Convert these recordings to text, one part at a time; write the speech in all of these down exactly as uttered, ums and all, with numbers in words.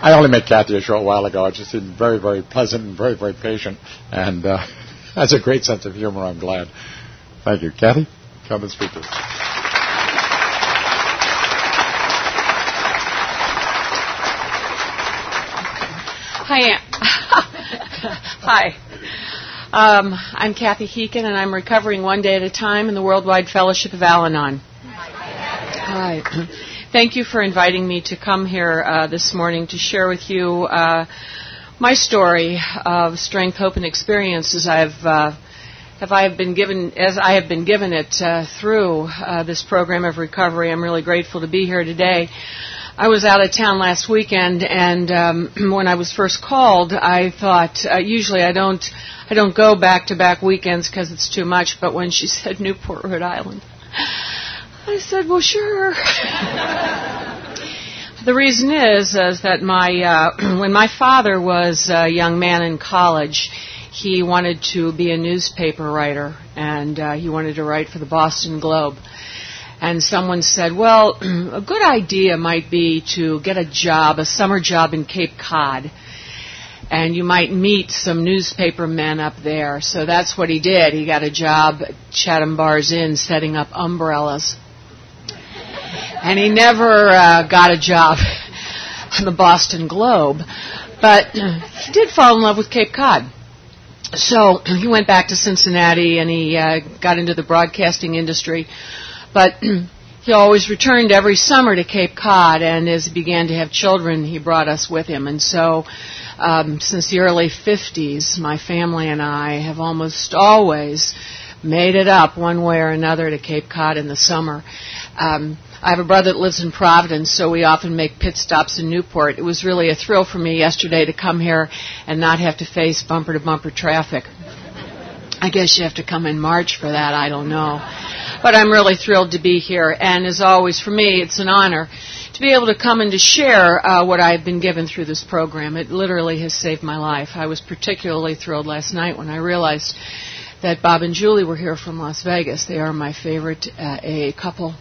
I only met Kathy a short while ago. She seemed very, very pleasant and very, very patient, and uh, has a great sense of humor. I'm glad. Thank you. Kathy, come and speak to us. Hi. Hi. Um, I'm Kathy Heekin, and I'm recovering one day at a time in the Worldwide Fellowship of Al-Anon. Hi. Thank you for inviting me to come here uh, this morning to share with you uh, my story of strength, hope, and experience as I've uh, have I have been given as I have been given it uh, through uh, this program of recovery. I'm really grateful to be here today. I was out of town last weekend, and um, when I was first called, I thought uh, usually I don't I don't go back to back weekends because it's too much. But when she said Newport, Rhode Island, I said, well, sure. The reason is, is that my uh, when my father was a young man in college, he wanted to be a newspaper writer, and uh, he wanted to write for the Boston Globe. And someone said, well, a good idea might be to get a job, a summer job in Cape Cod, and you might meet some newspaper men up there. So that's what he did. He got a job at Chatham Bars Inn setting up umbrellas. And he never uh, got a job on the Boston Globe, but he did fall in love with Cape Cod. So he went back to Cincinnati, and he uh, got into the broadcasting industry. But he always returned every summer to Cape Cod, and as he began to have children, he brought us with him. And so um, since the early fifties, my family and I have almost always made it up one way or another to Cape Cod in the summer. Um, I have a brother that lives in Providence, so we often make pit stops in Newport. It was really a thrill for me yesterday to come here and not have to face bumper-to-bumper traffic. I guess you have to come in March for that, I don't know. But I'm really thrilled to be here, and as always, for me, it's an honor to be able to come and to share uh, what I've been given through this program. It literally has saved my life. I was particularly thrilled last night when I realized that Bob and Julie were here from Las Vegas. They are my favorite uh, A A couple.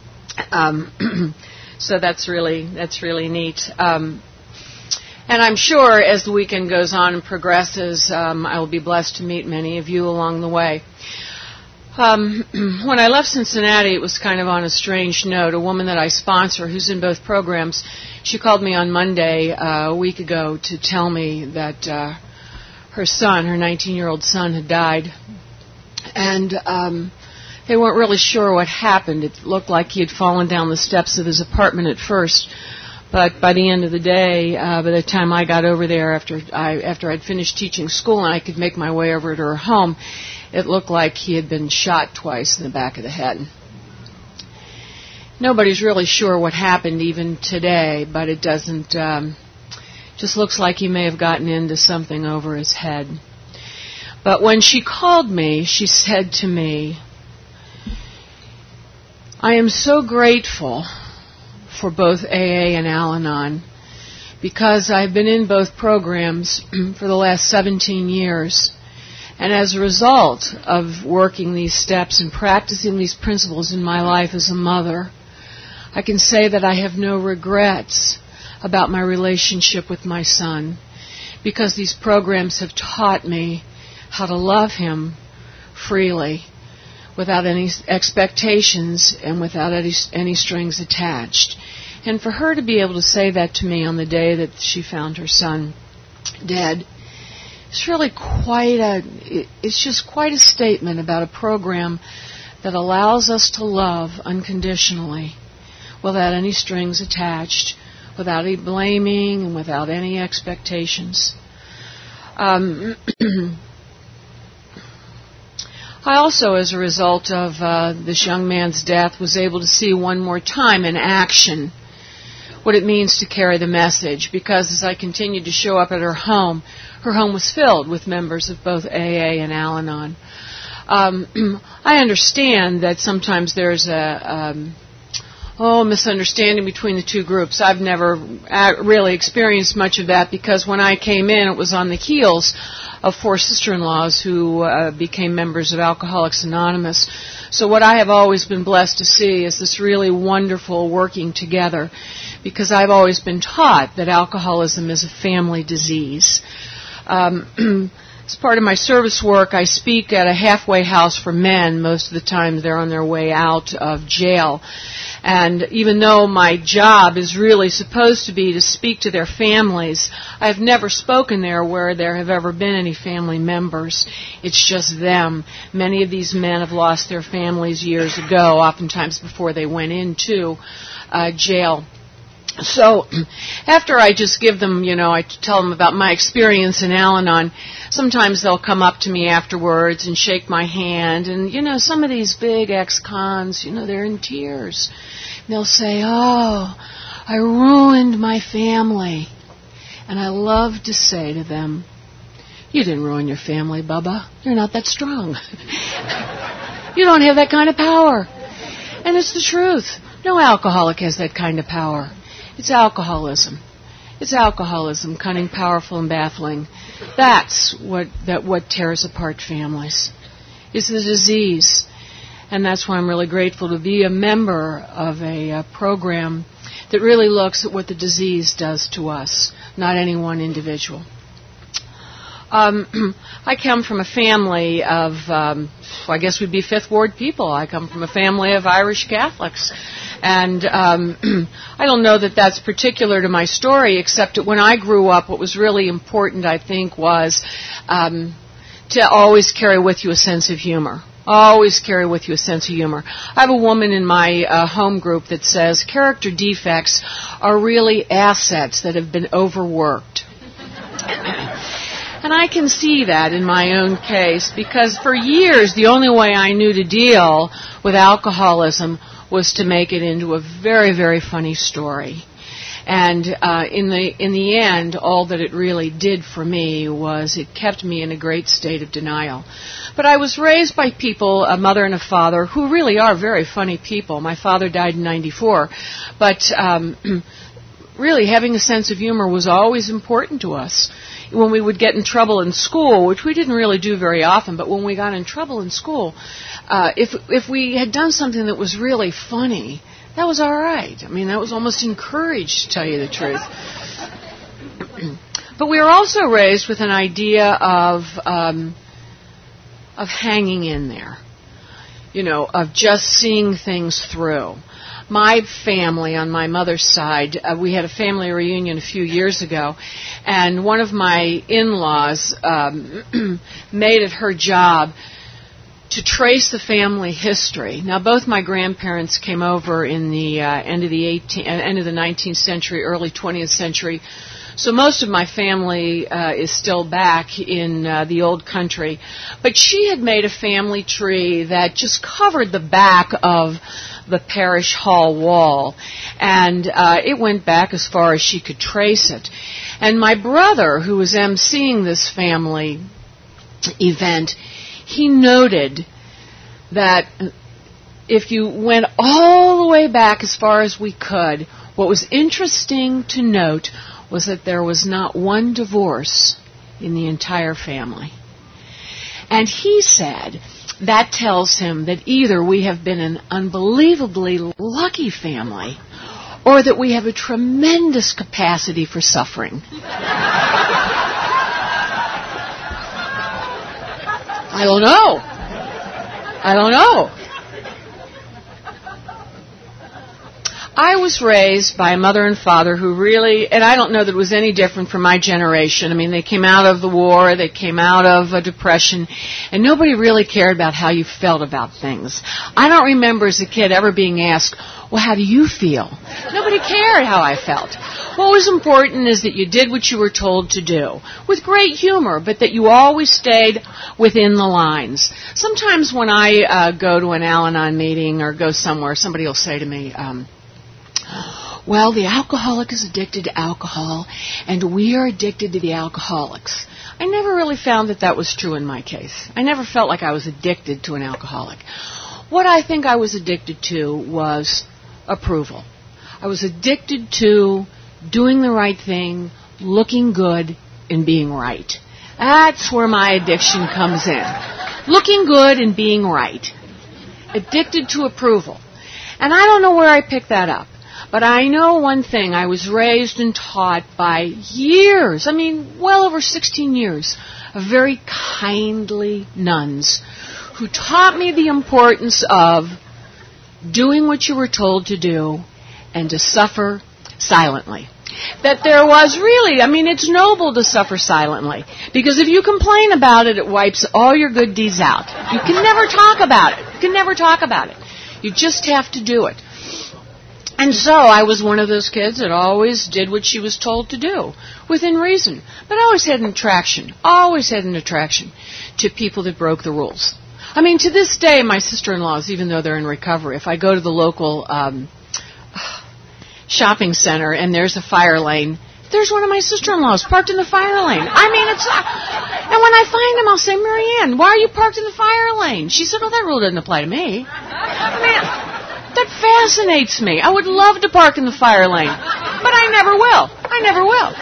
Um, so that's really that's really neat. Um, and I'm sure as the weekend goes on and progresses, um, I will be blessed to meet many of you along the way. Um, when I left Cincinnati, it was kind of on a strange note. A woman that I sponsor, who's in both programs, she called me on Monday uh, a week ago to tell me that uh, her son, her nineteen-year-old son, had died. And um, they weren't really sure what happened. It looked like he had fallen down the steps of his apartment at first. But by the end of the day, uh, by the time I got over there after I after I'd finished teaching school and I could make my way over to her home, it looked like he had been shot twice in the back of the head. Nobody's really sure what happened even today, but it doesn't, um, just looks like he may have gotten into something over his head. But when she called me, she said to me, I am so grateful for both A A and Al-Anon because I've been in both programs for the last seventeen years. And as a result of working these steps and practicing these principles in my life as a mother, I can say that I have no regrets about my relationship with my son because these programs have taught me how to love him freely without any expectations and without any, any strings attached. And for her to be able to say that to me on the day that she found her son dead, it's really quite a, it's just quite a statement about a program that allows us to love unconditionally without any strings attached, without any blaming, and without any expectations. Um, I also, as a result of uh, this young man's death, was able to see one more time in action what it means to carry the message, because as I continued to show up at her home, her home was filled with members of both A A and Al-Anon. Um, I understand that sometimes there's a um, oh misunderstanding between the two groups. I've never really experienced much of that because when I came in, it was on the heels of four sister-in-laws who uh, became members of Alcoholics Anonymous. So what I have always been blessed to see is this really wonderful working together, because I've always been taught that alcoholism is a family disease. Um, as part of my service work, I speak at a halfway house for men. Most of the time they're on their way out of jail. And even though my job is really supposed to be to speak to their families, I've never spoken there where there have ever been any family members. It's just them. Many of these men have lost their families years ago, oftentimes before they went into uh, jail. So after I just give them, you know, I tell them about my experience in Al-Anon, sometimes they'll come up to me afterwards and shake my hand. And, you know, some of these big ex-cons, you know, they're in tears. And they'll say, oh, I ruined my family. And I love to say to them, you didn't ruin your family, Bubba. You're not that strong. You don't have that kind of power. And it's the truth. No alcoholic has that kind of power. It's alcoholism. It's alcoholism, cunning, powerful, and baffling. That's what that what tears apart families. It's the disease. And that's why I'm really grateful to be a member of a, a program that really looks at what the disease does to us, not any one individual. Um, I come from a family of, um, I guess we'd be Fifth Ward people. I come from a family of Irish Catholics. And um, I don't know that that's particular to my story, except that when I grew up, what was really important, I think, was um, to always carry with you a sense of humor. Always carry with you a sense of humor. I have a woman in my uh, home group that says character defects are really assets that have been overworked. And I can see that in my own case, because for years the only way I knew to deal with alcoholism was to make it into a very, very funny story. And uh, in the in the end, all that it really did for me was it kept me in a great state of denial. But I was raised by people, a mother and a father, who really are very funny people. My father died in ninety-four. But um, really, having a sense of humor was always important to us. When we would get in trouble in school, which we didn't really do very often, but when we got in trouble in school, uh, if if we had done something that was really funny, that was all right. I mean, that was almost encouraged, to tell you the truth. But we were also raised with an idea of um, of hanging in there, you know, of just seeing things through. My family, on my mother's side, uh, we had a family reunion a few years ago, and one of my in-laws um, made it her job to trace the family history. Now, both my grandparents came over in the uh, end of the eighteenth, end of the nineteenth century, early twentieth century. So most of my family uh, is still back in uh, the old country. But she had made a family tree that just covered the back of the parish hall wall. And uh, it went back as far as she could trace it. And my brother, who was emceeing this family event, he noted that if you went all the way back as far as we could, what was interesting to note was that there was not one divorce in the entire family. And he said that tells him that either we have been an unbelievably lucky family or that we have a tremendous capacity for suffering. I don't know. I don't know. I was raised by a mother and father who really, and I don't know that it was any different from my generation. I mean, they came out of the war, they came out of a depression, and nobody really cared about how you felt about things. I don't remember as a kid ever being asked, well, how do you feel? Nobody cared how I felt. What was important is that you did what you were told to do, with great humor, but that you always stayed within the lines. Sometimes when I uh, go to an Al-Anon meeting or go somewhere, somebody will say to me, um, well, the alcoholic is addicted to alcohol, and we are addicted to the alcoholics. I never really found that that was true in my case. I never felt like I was addicted to an alcoholic. What I think I was addicted to was approval. I was addicted to doing the right thing, looking good, and being right. That's where my addiction comes in. Looking good and being right. Addicted to approval. And I don't know where I picked that up. But I know one thing. I was raised and taught by years, I mean, well over sixteen years, of very kindly nuns who taught me the importance of doing what you were told to do and to suffer silently. That there was really, I mean, it's noble to suffer silently. Because if you complain about it, it wipes all your good deeds out. You can never talk about it. You can never talk about it. You just have to do it. And so I was one of those kids that always did what she was told to do, within reason. But I always had an attraction, always had an attraction to people that broke the rules. I mean, to this day, my sister-in-laws, even though they're in recovery, if I go to the local um, shopping center and there's a fire lane, there's one of my sister-in-laws parked in the fire lane. I mean, it's... Uh, and when I find him, I'll say, Marianne, why are you parked in the fire lane? She said, oh, that rule doesn't apply to me. I mean... That fascinates me. I would love to park in the fire lane, but I never will. I never will.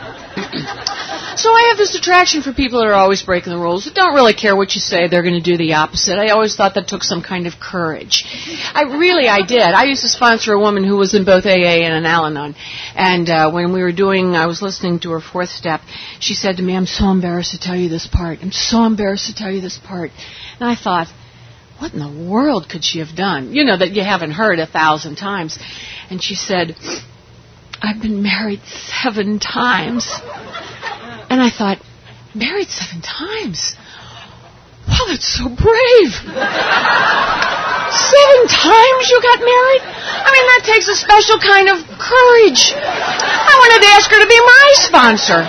So I have this attraction for people that are always breaking the rules, that don't really care what you say. They're going to do the opposite. I always thought that took some kind of courage. I really, I did. I used to sponsor a woman who was in both A A and an Al-Anon. And uh, when we were doing, I was listening to her fourth step, she said to me, I'm so embarrassed to tell you this part. I'm so embarrassed to tell you this part. And I thought, what in the world could she have done? You know, that you haven't heard a thousand times. And she said, I've been married seven times. And I thought, married seven times? Wow, that's so brave. Seven times you got married? I mean, that takes a special kind of courage. I wanted to ask her to be my sponsor.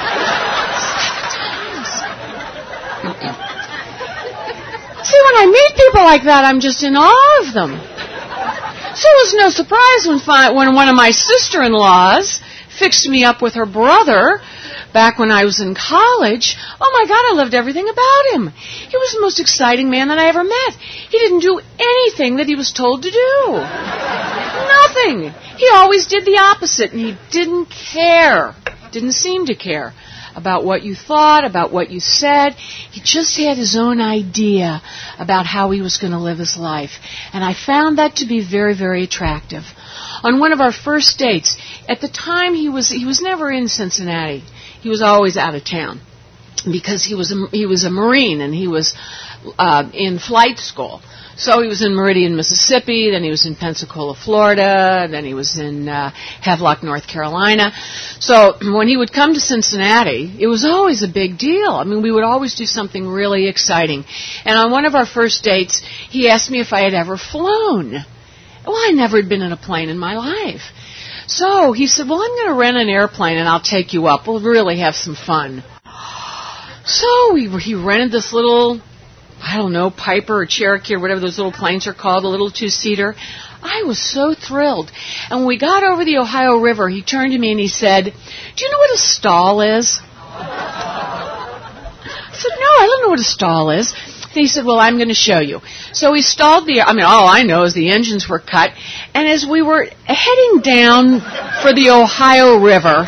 Seven times. See, when I meet people like that, I'm just in awe of them. So it was no surprise when, fi- when one of my sister-in-laws fixed me up with her brother back when I was in college. Oh, my God, I loved everything about him. He was the most exciting man that I ever met. He didn't do anything that he was told to do. Nothing. He always did the opposite, and he didn't care, didn't seem to care about what you thought, about what you said. He just had his own idea about how he was going to live his life. And I found that to be very, very attractive. On one of our first dates, at the time he was he was never in Cincinnati. He was always out of town because he was a, he was a Marine and he was uh, in flight school. So he was in Meridian, Mississippi, then he was in Pensacola, Florida, then he was in uh, Havelock, North Carolina. So when he would come to Cincinnati, it was always a big deal. I mean, we would always do something really exciting. And on one of our first dates, he asked me if I had ever flown. Well, I never had been in a plane in my life. So he said, well, I'm going to rent an airplane and I'll take you up. We'll really have some fun. So we, he rented this little, I don't know, Piper or Cherokee or whatever those little planes are called, a little two-seater. I was so thrilled. And when we got over the Ohio River, he turned to me and he said, do you know what a stall is? I said, no, I don't know what a stall is. And he said, well, I'm going to show you. So he stalled the, I mean, all I know is the engines were cut. And as we were heading down for the Ohio River,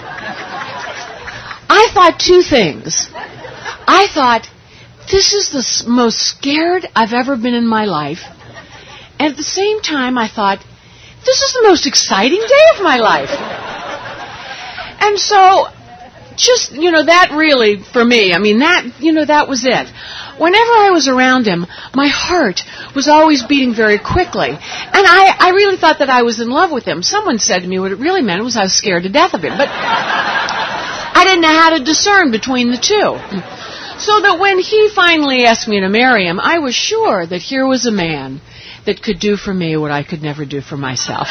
I thought two things. I thought, this is the most scared I've ever been in my life. And at the same time, I thought, this is the most exciting day of my life. And so, just, you know, that really, for me, I mean, that, you know, that was it. Whenever I was around him, my heart was always beating very quickly. And I, I really thought that I was in love with him. Someone said to me what it really meant was I was scared to death of him. But I didn't know how to discern between the two. So that when he finally asked me to marry him, I was sure that here was a man that could do for me what I could never do for myself.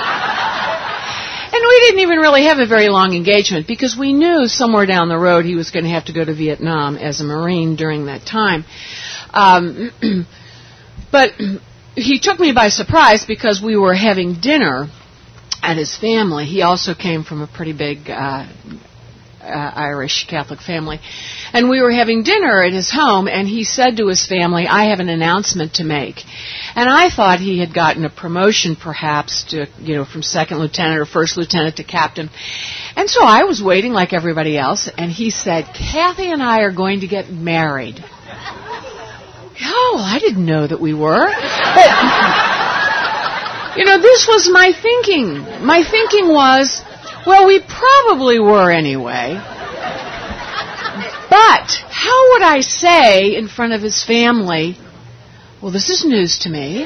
And we didn't even really have a very long engagement because we knew somewhere down the road he was going to have to go to Vietnam as a Marine during that time. Um, but he took me by surprise because we were having dinner at his family. He also came from a pretty big uh, uh, Irish Catholic family. And we were having dinner at his home, and he said to his family, I have an announcement to make. And I thought he had gotten a promotion, perhaps, to, you know, from second lieutenant or first lieutenant to captain. And so I was waiting like everybody else, and he said, Kathy and I are going to get married. Oh, well, I didn't know that we were. But, you know, this was my thinking. My thinking was, well, we probably were anyway. But how would I say in front of his family, well, this is news to me.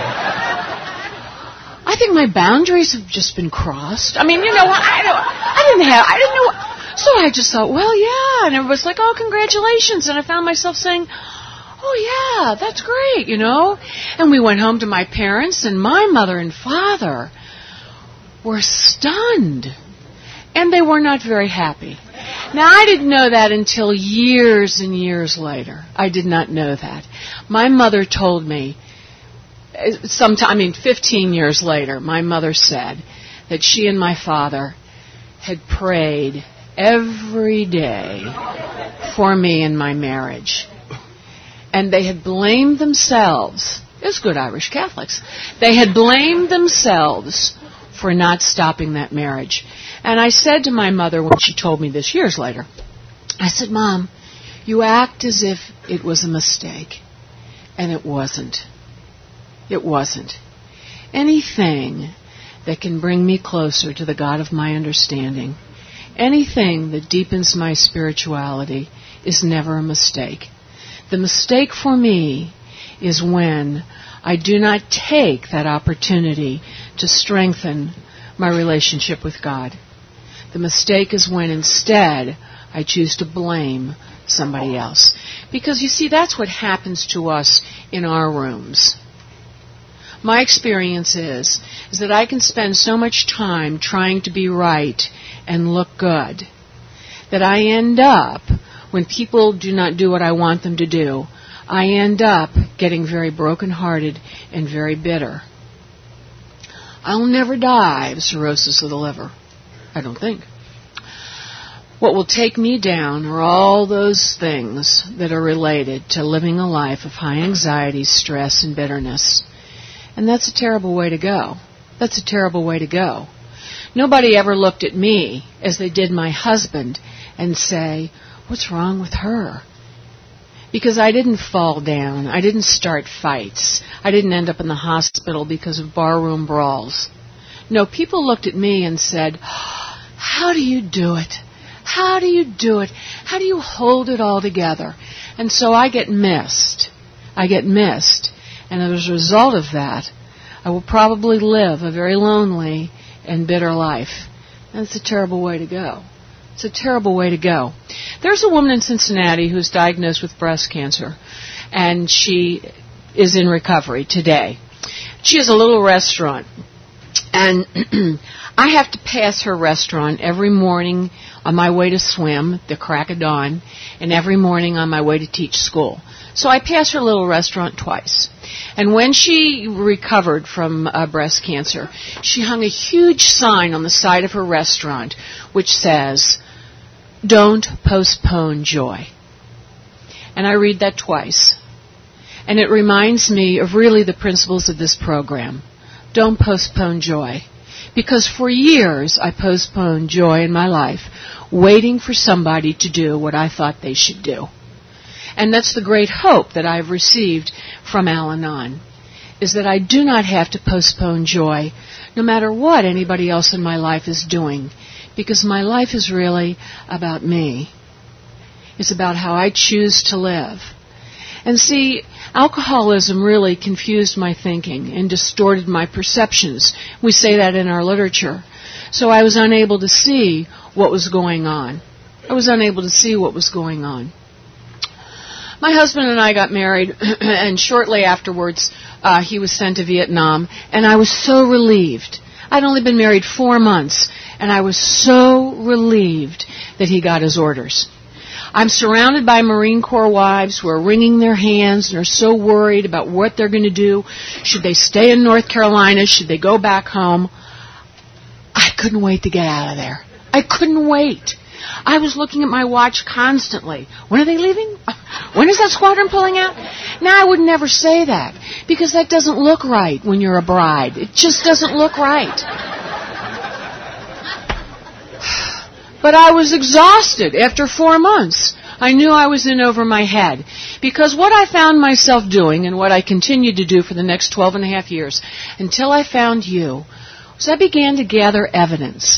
I think my boundaries have just been crossed. I mean, you know, I don't, I didn't have, I didn't know. So I just thought, well, yeah. And everybody's like, oh, congratulations. And I found myself saying, oh, yeah, that's great, you know. And we went home to my parents, and my mother and father were stunned. And they were not very happy. Now, I didn't know that until years and years later. I did not know that. My mother told me, sometime, I mean, fifteen years later, my mother said that she and my father had prayed every day for me in my marriage. And they had blamed themselves, as good Irish Catholics, they had blamed themselves for not stopping that marriage. And I said to my mother when she told me this years later, I said, Mom, you act as if it was a mistake. And it wasn't. It wasn't. Anything that can bring me closer to the God of my understanding, anything that deepens my spirituality is never a mistake. The mistake for me is when I do not take that opportunity to strengthen my relationship with God. The mistake is when instead I choose to blame somebody else. Because you see, that's what happens to us in our rooms. My experience is, is that I can spend so much time trying to be right and look good that I end up, when people do not do what I want them to do, I end up getting very broken-hearted and very bitter. I'll never die of cirrhosis of the liver. I don't think. What will take me down are all those things that are related to living a life of high anxiety, stress, and bitterness. And that's a terrible way to go. That's a terrible way to go. Nobody ever looked at me as they did my husband and say, what's wrong with her? Because I didn't fall down. I didn't start fights. I didn't end up in the hospital because of barroom brawls. No, people looked at me and said, how do you do it? How do you do it? How do you hold it all together? And so I get missed. I get missed. And as a result of that, I will probably live a very lonely and bitter life. And it's a terrible way to go. It's a terrible way to go. There's a woman in Cincinnati who's diagnosed with breast cancer, and she is in recovery today. She has a little restaurant, and I have to pass her restaurant every morning on my way to swim, the crack of dawn, and every morning on my way to teach school. So I pass her little restaurant twice. And when she recovered from uh, breast cancer, she hung a huge sign on the side of her restaurant which says, don't postpone joy. And I read that twice. And it reminds me of really the principles of this program. Don't postpone joy. Because for years I postponed joy in my life, waiting for somebody to do what I thought they should do. And that's the great hope that I've received from Al-Anon, is that I do not have to postpone joy no matter what anybody else in my life is doing, because my life is really about me. It's about how I choose to live. And see, alcoholism really confused my thinking and distorted my perceptions. We say that in our literature. So I was unable to see what was going on. I was unable to see what was going on. My husband and I got married, and shortly afterwards, uh, he was sent to Vietnam, and I was so relieved. I'd only been married four months, and I was so relieved that he got his orders. I'm surrounded by Marine Corps wives who are wringing their hands and are so worried about what they're going to do. Should they stay in North Carolina? Should they go back home? I couldn't wait to get out of there. I couldn't wait. I was looking at my watch constantly. When are they leaving? When is that squadron pulling out? Now, I would never say that, because that doesn't look right when you're a bride. It just doesn't look right. But I was exhausted after four months. I knew I was in over my head. Because what I found myself doing, and what I continued to do for the next twelve and a half years, until I found you, was I began to gather evidence.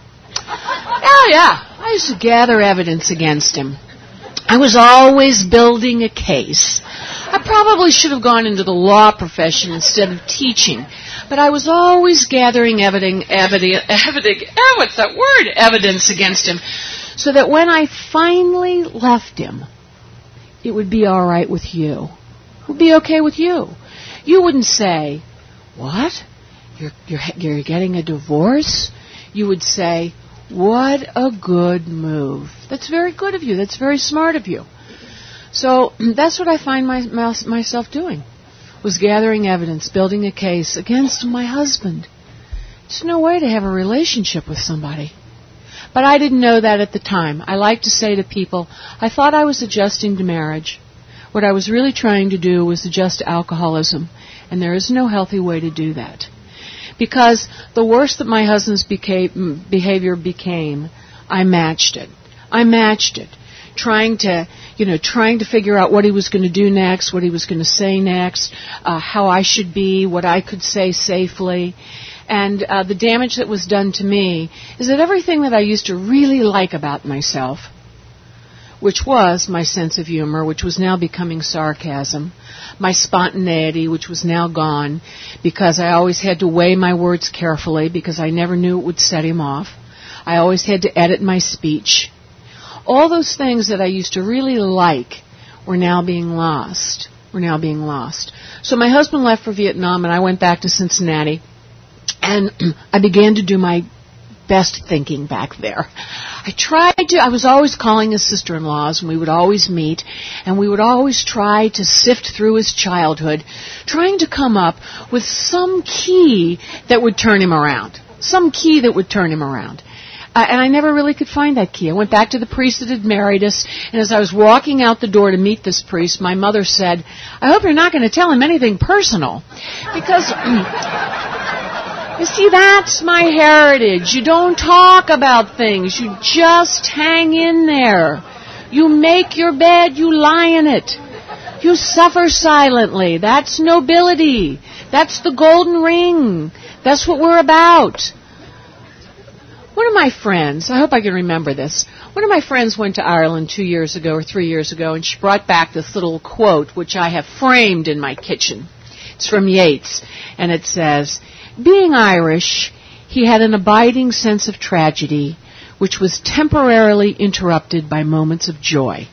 Oh, yeah. I used to gather evidence against him. I was always building a case. I probably should have gone into the law profession instead of teaching, but I was always gathering evidence, evidence, evidence, oh, what's that word? Evidence against him, so that when I finally left him, it would be all right with you. It would be okay with you. You wouldn't say, "What? You're you're you're getting a divorce?" You would say, "What a good move. That's very good of you. That's very smart of you." So that's what I find my, my, myself doing, was gathering evidence, building a case against my husband. There's no way to have a relationship with somebody. But I didn't know that at the time. I like to say to people, I thought I was adjusting to marriage. What I was really trying to do was adjust to alcoholism, and there is no healthy way to do that. Because the worse that my husband's beca- behavior became, I matched it. I matched it. Trying to, you know, trying to figure out what he was going to do next, what he was going to say next, uh, how I should be, what I could say safely. And uh, the damage that was done to me is that everything that I used to really like about myself, which was my sense of humor, which was now becoming sarcasm, my spontaneity, which was now gone, because I always had to weigh my words carefully, because I never knew it would set him off. I always had to edit my speech. All those things that I used to really like were now being lost. Were now being lost. So my husband left for Vietnam, and I went back to Cincinnati, and I began to do my best thinking back there. I tried to, I was always calling his sister-in-laws, and we would always meet, and we would always try to sift through his childhood, trying to come up with some key that would turn him around. Some key that would turn him around. Uh, and I never really could find that key. I went back to the priest that had married us, and as I was walking out the door to meet this priest, my mother said, I hope you're not going to tell him anything personal. Because, you see, that's my heritage. You don't talk about things. You just hang in there. You make your bed, you lie in it. You suffer silently. That's nobility. That's the golden ring. That's what we're about. One of my friends, I hope I can remember this, one of my friends went to Ireland two years ago or three years ago, and she brought back this little quote, which I have framed in my kitchen. It's from Yeats, and it says, being Irish, he had an abiding sense of tragedy, which was temporarily interrupted by moments of joy.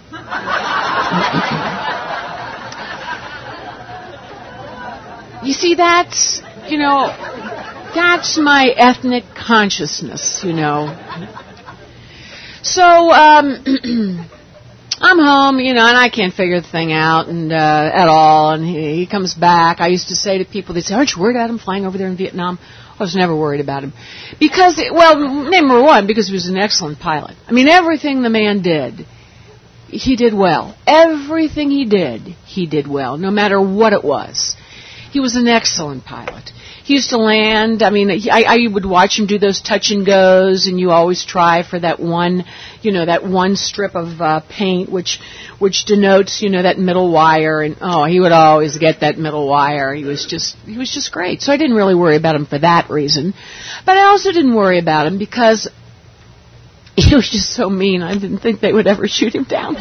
You see, that's, you know, that's my ethnic consciousness, you know. So, um, I'm home, you know, and I can't figure the thing out and uh, at all, and he, he comes back. I used to say to people, they'd say, aren't you worried about him flying over there in Vietnam? I was never worried about him. Because, it, well, number one, because he was an excellent pilot. I mean, everything the man did, he did well. Everything he did, he did well, no matter what it was. He was an excellent pilot. He used to land, I mean, I, I would watch him do those touch and goes, and you always try for that one, you know, that one strip of uh, paint, which which denotes, you know, that middle wire, and oh, he would always get that middle wire. He was just, he was just great. So I didn't really worry about him for that reason. But I also didn't worry about him because he was just so mean, I didn't think they would ever shoot him down.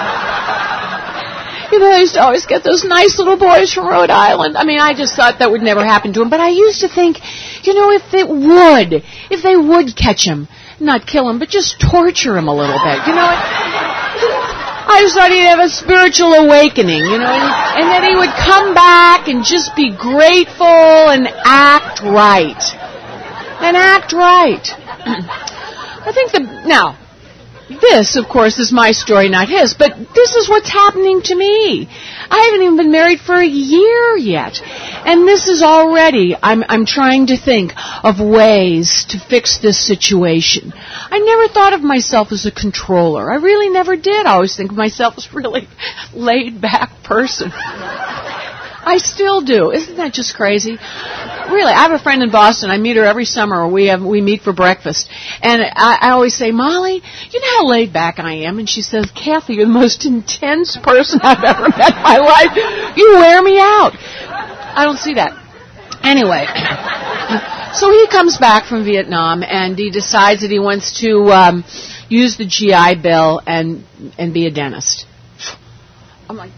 You know, I used to always get those nice little boys from Rhode Island. I mean, I just thought that would never happen to him. But I used to think, you know, if it would, if they would catch him, not kill him, but just torture him a little bit, you know. I just thought he'd have a spiritual awakening, you know, and, and then he would come back and just be grateful and act right. And act right. I think the, now, this, of course, is my story, not his, but this is what's happening to me. I haven't even been married for a year yet. And this is already, I'm, I'm trying to think of ways to fix this situation. I never thought of myself as a controller. I really never did. I always think of myself as a really laid-back person. I still do. Isn't that just crazy? really, I have a friend in Boston. I meet her every summer. We have we meet for breakfast, and I, I always say, Molly, you know how laid back I am? And she says, Kathy, you're the most intense person I've ever met in my life. You wear me out. I don't see that. Anyway, so he comes back from Vietnam, and he decides that he wants to um, use the G I Bill and and be a dentist. I'm like,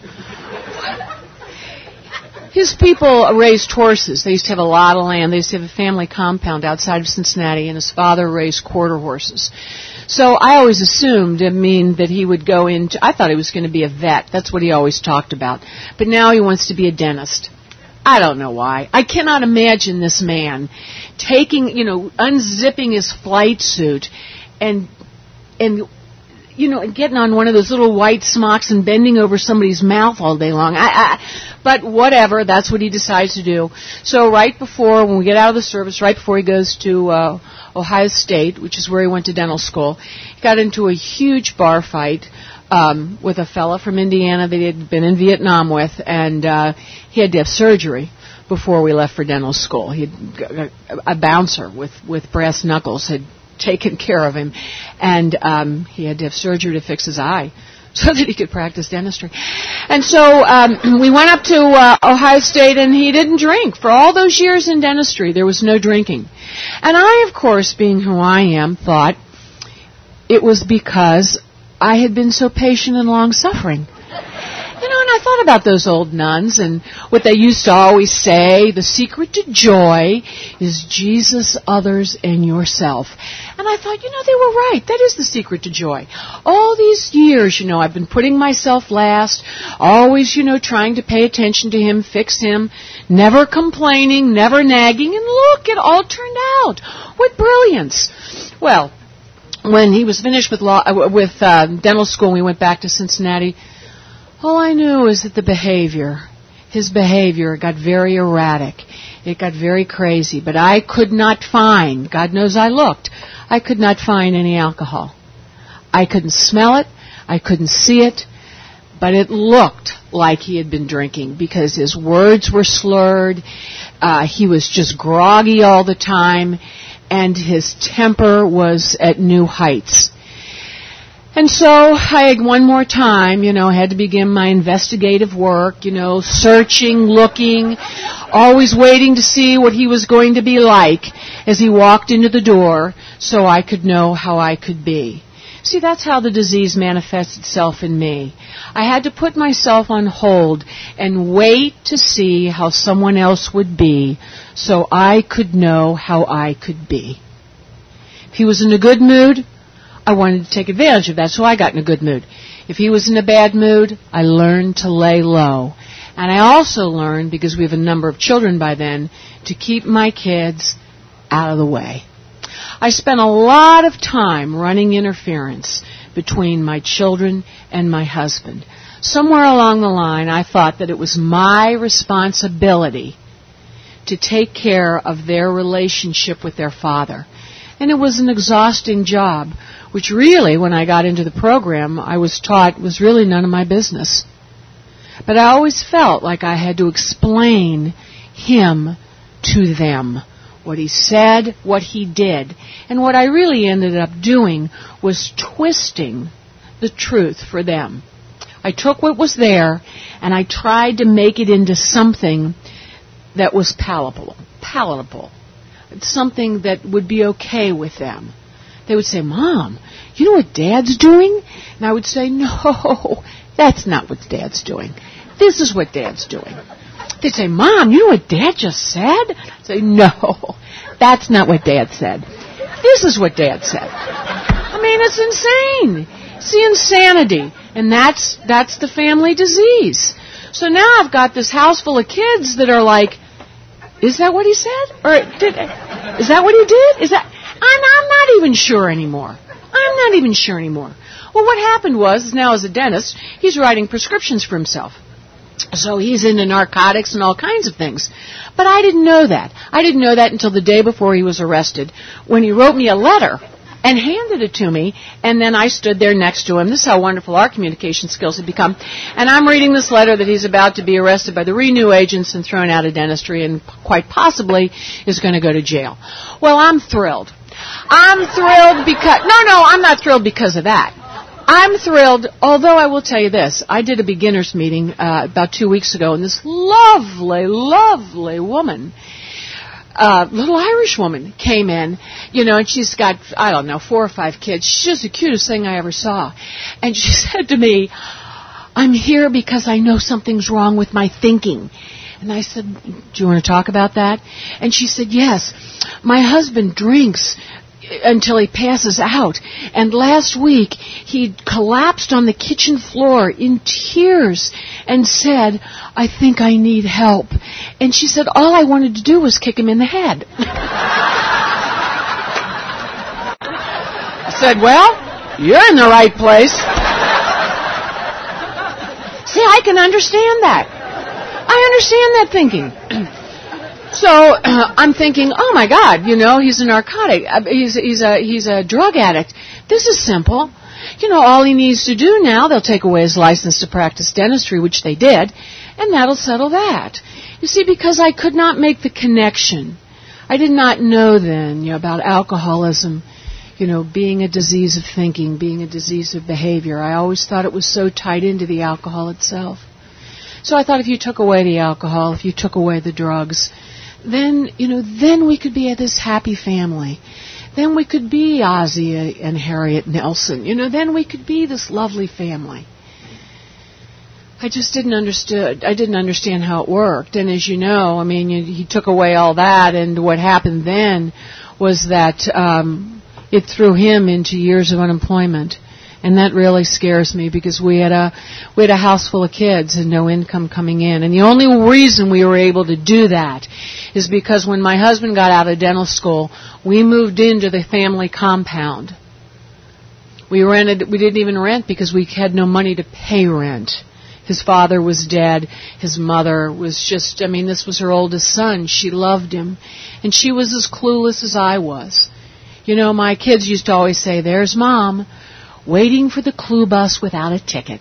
his people raised horses. They used to have a lot of land. They used to have a family compound outside of Cincinnati, and his father raised quarter horses. So I always assumed, I mean, that he would go into, I thought he was going to be a vet. That's what he always talked about. But now he wants to be a dentist. I don't know why. I cannot imagine this man taking, you know, unzipping his flight suit and, and, you know, getting on one of those little white smocks and bending over somebody's mouth all day long. I, I, but whatever, that's what he decides to do. So right before, when we get out of the service, right before he goes to uh, Ohio State, which is where he went to dental school, he got into a huge bar fight um, with a fella from Indiana that he had been in Vietnam with, and uh, he had to have surgery before we left for dental school. He had, a bouncer with, with brass knuckles had taken care of him, and um, he had to have surgery to fix his eye so that he could practice dentistry. And so um, we went up to uh, Ohio State, and he didn't drink. For all those years in dentistry, there was no drinking. And I, of course, being who I am, thought it was because I had been so patient and long-suffering. You know, and I thought about those old nuns and what they used to always say, the secret to joy is Jesus, others, and yourself. And I thought, you know, they were right. That is the secret to joy. All these years, you know, I've been putting myself last, always, you know, trying to pay attention to him, fix him, never complaining, never nagging, and look, it all turned out. What brilliance. Well, when he was finished with law, uh, with uh, dental school and we went back to Cincinnati, all I knew is that the behavior, his behavior got very erratic. It got very crazy. But I could not find, God knows I looked, I could not find any alcohol. I couldn't smell it. I couldn't see it. But it looked like he had been drinking because his words were slurred. Uh, he was just groggy all the time. And his temper was at new heights. And so I had one more time, you know, had to begin my investigative work, you know, searching, looking, always waiting to see what he was going to be like as he walked into the door so I could know how I could be. See, that's how the disease manifests itself in me. I had to put myself on hold and wait to see how someone else would be so I could know how I could be. If he was in a good mood, I wanted to take advantage of that, so I got in a good mood. If he was in a bad mood, I learned to lay low. And I also learned, because we have a number of children by then, to keep my kids out of the way. I spent a lot of time running interference between my children and my husband. Somewhere along the line, I thought that it was my responsibility to take care of their relationship with their father. And it was an exhausting job, which really, when I got into the program, I was taught was really none of my business. But I always felt like I had to explain him to them. What he said, what he did. And what I really ended up doing was twisting the truth for them. I took what was there and I tried to make it into something that was palatable. Palatable. Something that would be okay with them. They would say, Mom, you know what Dad's doing? And I would say, no, that's not what Dad's doing. This is what Dad's doing. They'd say, Mom, you know what Dad just said? I'd say, no, that's not what Dad said. This is what Dad said. I mean, it's insane. It's the insanity. And that's that's the family disease. So now I've got this house full of kids that are like, is that what he said? Or did, is that what he did? Is that? I'm, I'm not even sure anymore. I'm not even sure anymore. Well, what happened was, now as a dentist, he's writing prescriptions for himself. So he's into narcotics and all kinds of things. But I didn't know that. I didn't know that until the day before he was arrested, when he wrote me a letter and handed it to me, and then I stood there next to him. This is how wonderful our communication skills have become. And I'm reading this letter that he's about to be arrested by the Renew agents and thrown out of dentistry and quite possibly is going to go to jail. Well, I'm thrilled. I'm thrilled because, no, no, I'm not thrilled because of that. I'm thrilled, although I will tell you this. I did a beginners meeting uh, about two weeks ago, and this lovely, lovely woman, uh, little Irish woman, came in, you know, and she's got, I don't know, four or five kids. She's just the cutest thing I ever saw. And she said to me, I'm here because I know something's wrong with my thinking. And I said, do you want to talk about that? And she said, yes. My husband drinks until he passes out. And last week, he collapsed on the kitchen floor in tears and said, I think I need help. And she said, all I wanted to do was kick him in the head. I said, well, you're in the right place. See, I can understand that. I understand that thinking. So uh, I'm thinking, oh my God, you know, he's a narcotic. Uh, he's he's a he's a drug addict. This is simple. You know, all he needs to do now, they'll take away his license to practice dentistry, which they did, and that'll settle that. You see, because I could not make the connection. I did not know then, you know, about alcoholism, you know, being a disease of thinking, being a disease of behavior. I always thought it was so tied into the alcohol itself. So I thought if you took away the alcohol, if you took away the drugs, then, you know, then we could be this happy family. Then we could be Ozzie and Harriet Nelson. You know, then we could be this lovely family. I just didn't understood. I didn't understand how it worked. And as you know, I mean, you, he took away all that, and what happened then was that um, it threw him into years of unemployment. And that really scares me because we had a we had a house full of kids and no income coming in. And the only reason we were able to do that is because when my husband got out of dental school, we moved into the family compound. We rented. We didn't even rent because we had no money to pay rent. His father was dead. His mother was just, I mean, this was her oldest son. She loved him. And she was as clueless as I was. You know, my kids used to always say, there's Mom, waiting for the clue bus without a ticket.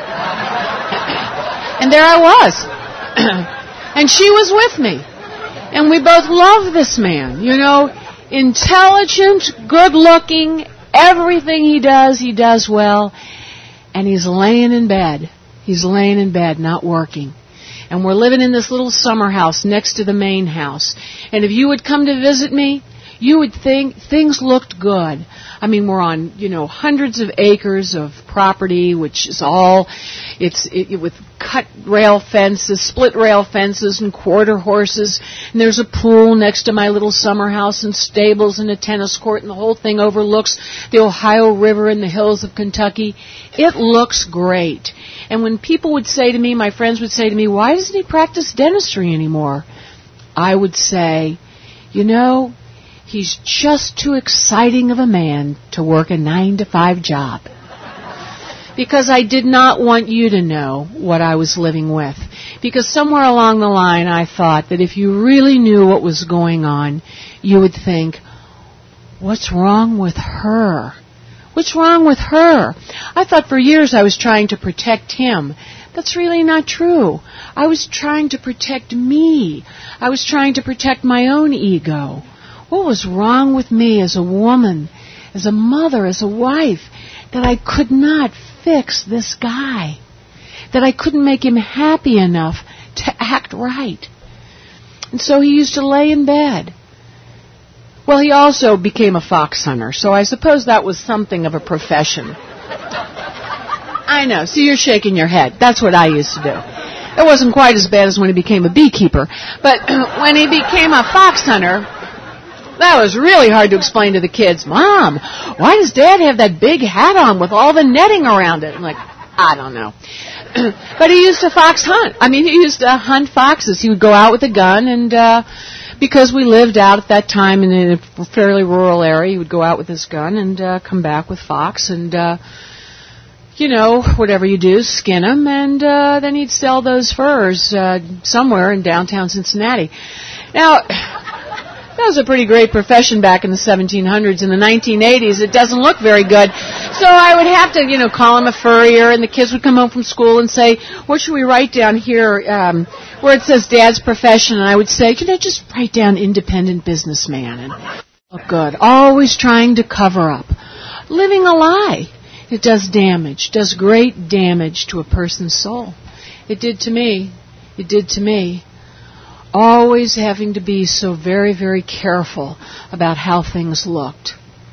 And there I was. And she was with me. And we both loved this man. You know, intelligent, good-looking, everything he does, he does well. And he's laying in bed. He's laying in bed, not working. And we're living in this little summer house next to the main house. And if you would come to visit me, you would think things looked good. I mean, we're on, you know, hundreds of acres of property, which is all, it's it, with cut rail fences, split rail fences, and quarter horses. And there's a pool next to my little summer house and stables and a tennis court, and the whole thing overlooks the Ohio River and the hills of Kentucky. It looks great. And when people would say to me, my friends would say to me, why doesn't he practice dentistry anymore? I would say, you know, he's just too exciting of a man to work a nine to five job. Because I did not want you to know what I was living with. Because somewhere along the line I thought that if you really knew what was going on, you would think, what's wrong with her? What's wrong with her? I thought for years I was trying to protect him. That's really not true. I was trying to protect me. I was trying to protect my own ego. What was wrong with me as a woman, as a mother, as a wife, that I could not fix this guy, that I couldn't make him happy enough to act right? And so he used to lay in bed. Well, he also became a fox hunter, so I suppose that was something of a profession. I know, so you're shaking your head. That's what I used to do. It wasn't quite as bad as when he became a beekeeper, but when he became a fox hunter, that was really hard to explain to the kids. Mom, why does Dad have that big hat on with all the netting around it? I'm like, I don't know. But he used to fox hunt. I mean, he used to hunt foxes. He would go out with a gun, and uh, because we lived out at that time in a fairly rural area, he would go out with his gun and uh, come back with fox, and, uh, you know, whatever you do, skin them, and uh, then he'd sell those furs uh, somewhere in downtown Cincinnati. Now, that was a pretty great profession back in the seventeen hundreds. In the nineteen eighties, it doesn't look very good. So I would have to, you know, call him a furrier, and the kids would come home from school and say, what should we write down here um, where it says Dad's profession? And I would say, you know, just write down independent businessman. And oh, good. Always trying to cover up. Living a lie. It does damage, does great damage to a person's soul. It did to me. It did to me. Always having to be so very, very careful about how things looked.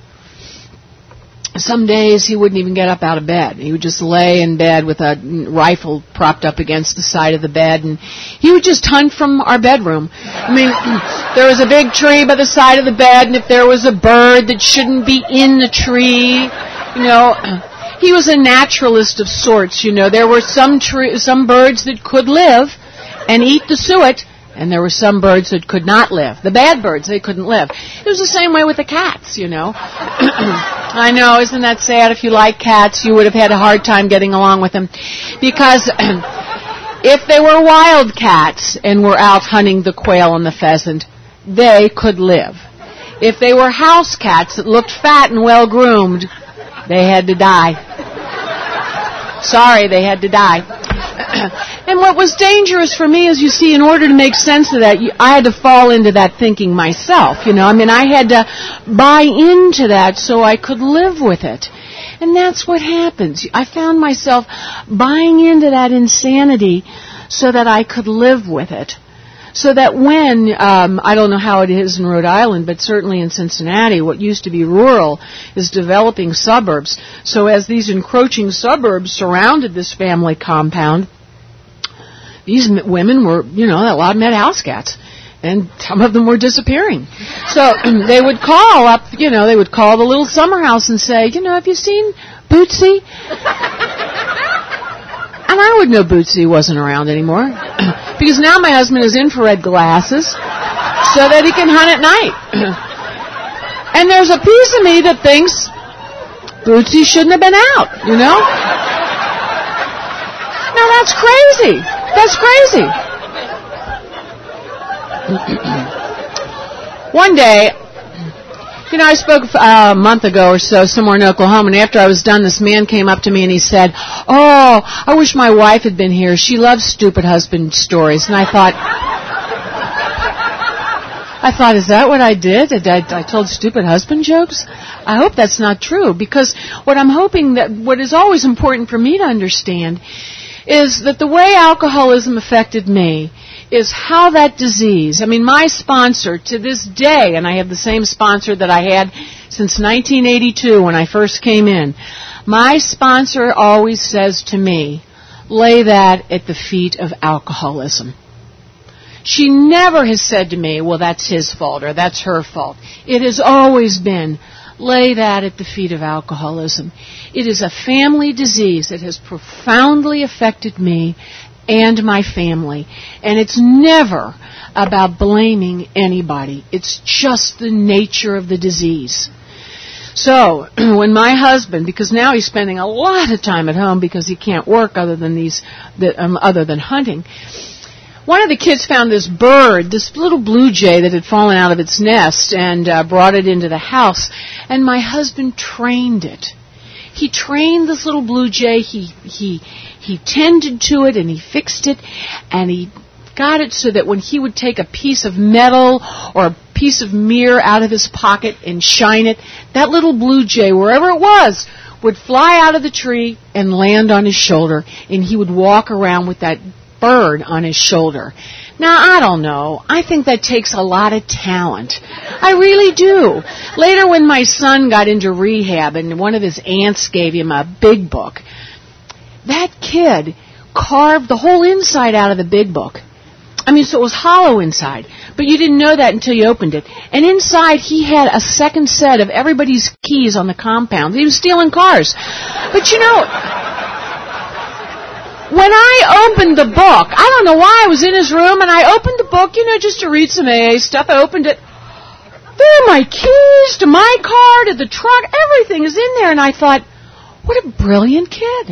Some days he wouldn't even get up out of bed. He would just lay in bed with a rifle propped up against the side of the bed, and he would just hunt from our bedroom. I mean, there was a big tree by the side of the bed, and if there was a bird that shouldn't be in the tree, you know, he was a naturalist of sorts, you know. There were some tree, some birds that could live and eat the suet, and there were some birds that could not live. The bad birds, they couldn't live. It was the same way with the cats, you know. I know, isn't that sad? If you like cats, you would have had a hard time getting along with them. Because if they were wild cats and were out hunting the quail and the pheasant, they could live. If they were house cats that looked fat and well-groomed, they had to die. Sorry, they had to die. And what was dangerous for me is, you see, in order to make sense of that, you, I had to fall into that thinking myself, you know. I mean, I had to buy into that so I could live with it. And that's what happens. I found myself buying into that insanity so that I could live with it. So that when, um, I don't know how it is in Rhode Island, but certainly in Cincinnati, what used to be rural is developing suburbs. So as these encroaching suburbs surrounded this family compound, these women were, you know, a lot of met house cats. And some of them were disappearing. So they would call up, you know, they would call the little summer house and say, you know, have you seen Bootsy? And I would know Bootsy wasn't around anymore. Because now my husband has infrared glasses so that he can hunt at night. And there's a piece of me that thinks Bootsy shouldn't have been out, you know? Now that's crazy. That's crazy. One day, you know, I spoke uh, a month ago or so somewhere in Oklahoma, and after I was done, this man came up to me and he said, oh, I wish my wife had been here. She loves stupid husband stories. And I thought, I thought, is that what I did? Did I, I told stupid husband jokes? I hope that's not true, because what I'm hoping that, what is always important for me to understand is that the way alcoholism affected me is how that disease, I mean, my sponsor to this day, and I have the same sponsor that I had since nineteen eighty-two when I first came in, my sponsor always says to me, lay that at the feet of alcoholism. She never has said to me, well, that's his fault or that's her fault. It has always been, lay that at the feet of alcoholism. It is a family disease that has profoundly affected me and my family. And it's never about blaming anybody. It's just the nature of the disease. So, when my husband, because now he's spending a lot of time at home because he can't work other than these, um, other than hunting, one of the kids found this bird, this little blue jay that had fallen out of its nest, and uh, brought it into the house. And my husband trained it. He trained this little blue jay. He he he tended to it, and he fixed it, and he got it so that when he would take a piece of metal or a piece of mirror out of his pocket and shine it, that little blue jay, wherever it was, would fly out of the tree and land on his shoulder, and he would walk around with that bird on his shoulder. Now, I don't know. I think that takes a lot of talent. I really do. Later, when my son got into rehab and one of his aunts gave him a big book, that kid carved the whole inside out of the big book. I mean, so it was hollow inside, but you didn't know that until you opened it. And inside, he had a second set of everybody's keys on the compound. He was stealing cars. But you know, when I opened the book, I don't know why, I was in his room, and I opened the book, you know, just to read some A A stuff. I opened it. There are my keys to my car, to the truck. Everything is in there. And I thought, what a brilliant kid.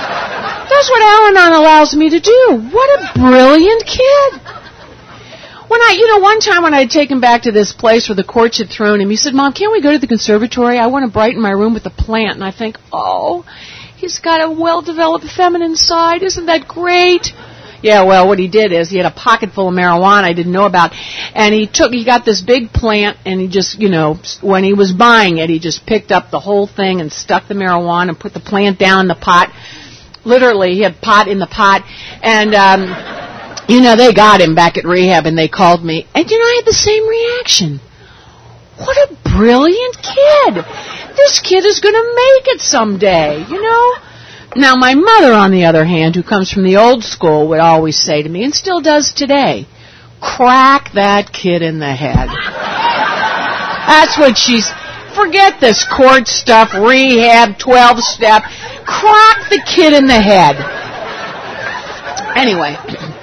That's what Al-Anon allows me to do. What a brilliant kid. When I, you know, one time when I had taken him back to this place where the courts had thrown him, he said, Mom, can't we go to the conservatory? I want to brighten my room with a plant. And I think, oh, he's got a well-developed feminine side. Isn't that great? Yeah, well, what he did is he had a pocket full of marijuana I didn't know about, and he took, he got this big plant, and he just, you know, when he was buying it, he just picked up the whole thing and stuck the marijuana and put the plant down in the pot. Literally, he had pot in the pot, and, um, you know, they got him back at rehab, and they called me, and, you know, I had the same reaction. What a brilliant kid. This kid is going to make it someday, you know? Now, my mother, on the other hand, who comes from the old school, would always say to me, and still does today, crack that kid in the head. That's what she's, forget this court stuff, rehab, twelve-step, crack the kid in the head. Anyway,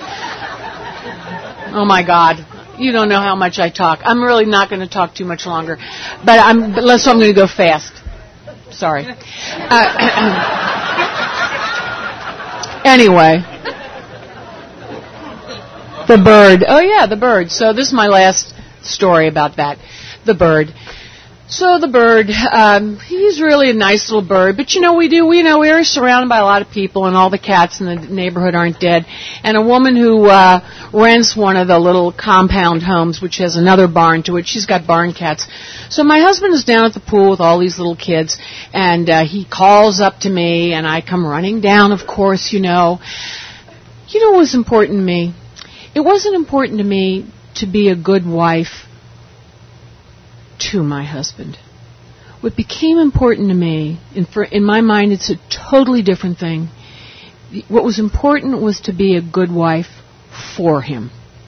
oh my God, you don't know how much I talk. I'm really not going to talk too much longer, but I'm, but so I'm going to go fast. Sorry. Uh, Anyway, the bird. Oh, yeah, the bird. So this is my last story about that, the bird. So the bird, um, he's really a nice little bird. But, you know, we do, we, you know, we're surrounded by a lot of people, and all the cats in the neighborhood aren't dead. And a woman who uh, rents one of the little compound homes, which has another barn to it, she's got barn cats. So my husband is down at the pool with all these little kids, and uh, he calls up to me, and I come running down, of course, you know. You know what was important to me? It wasn't important to me to be a good wife to my husband. What became important to me, and for, in my mind it's a totally different thing, what was important was to be a good wife for him.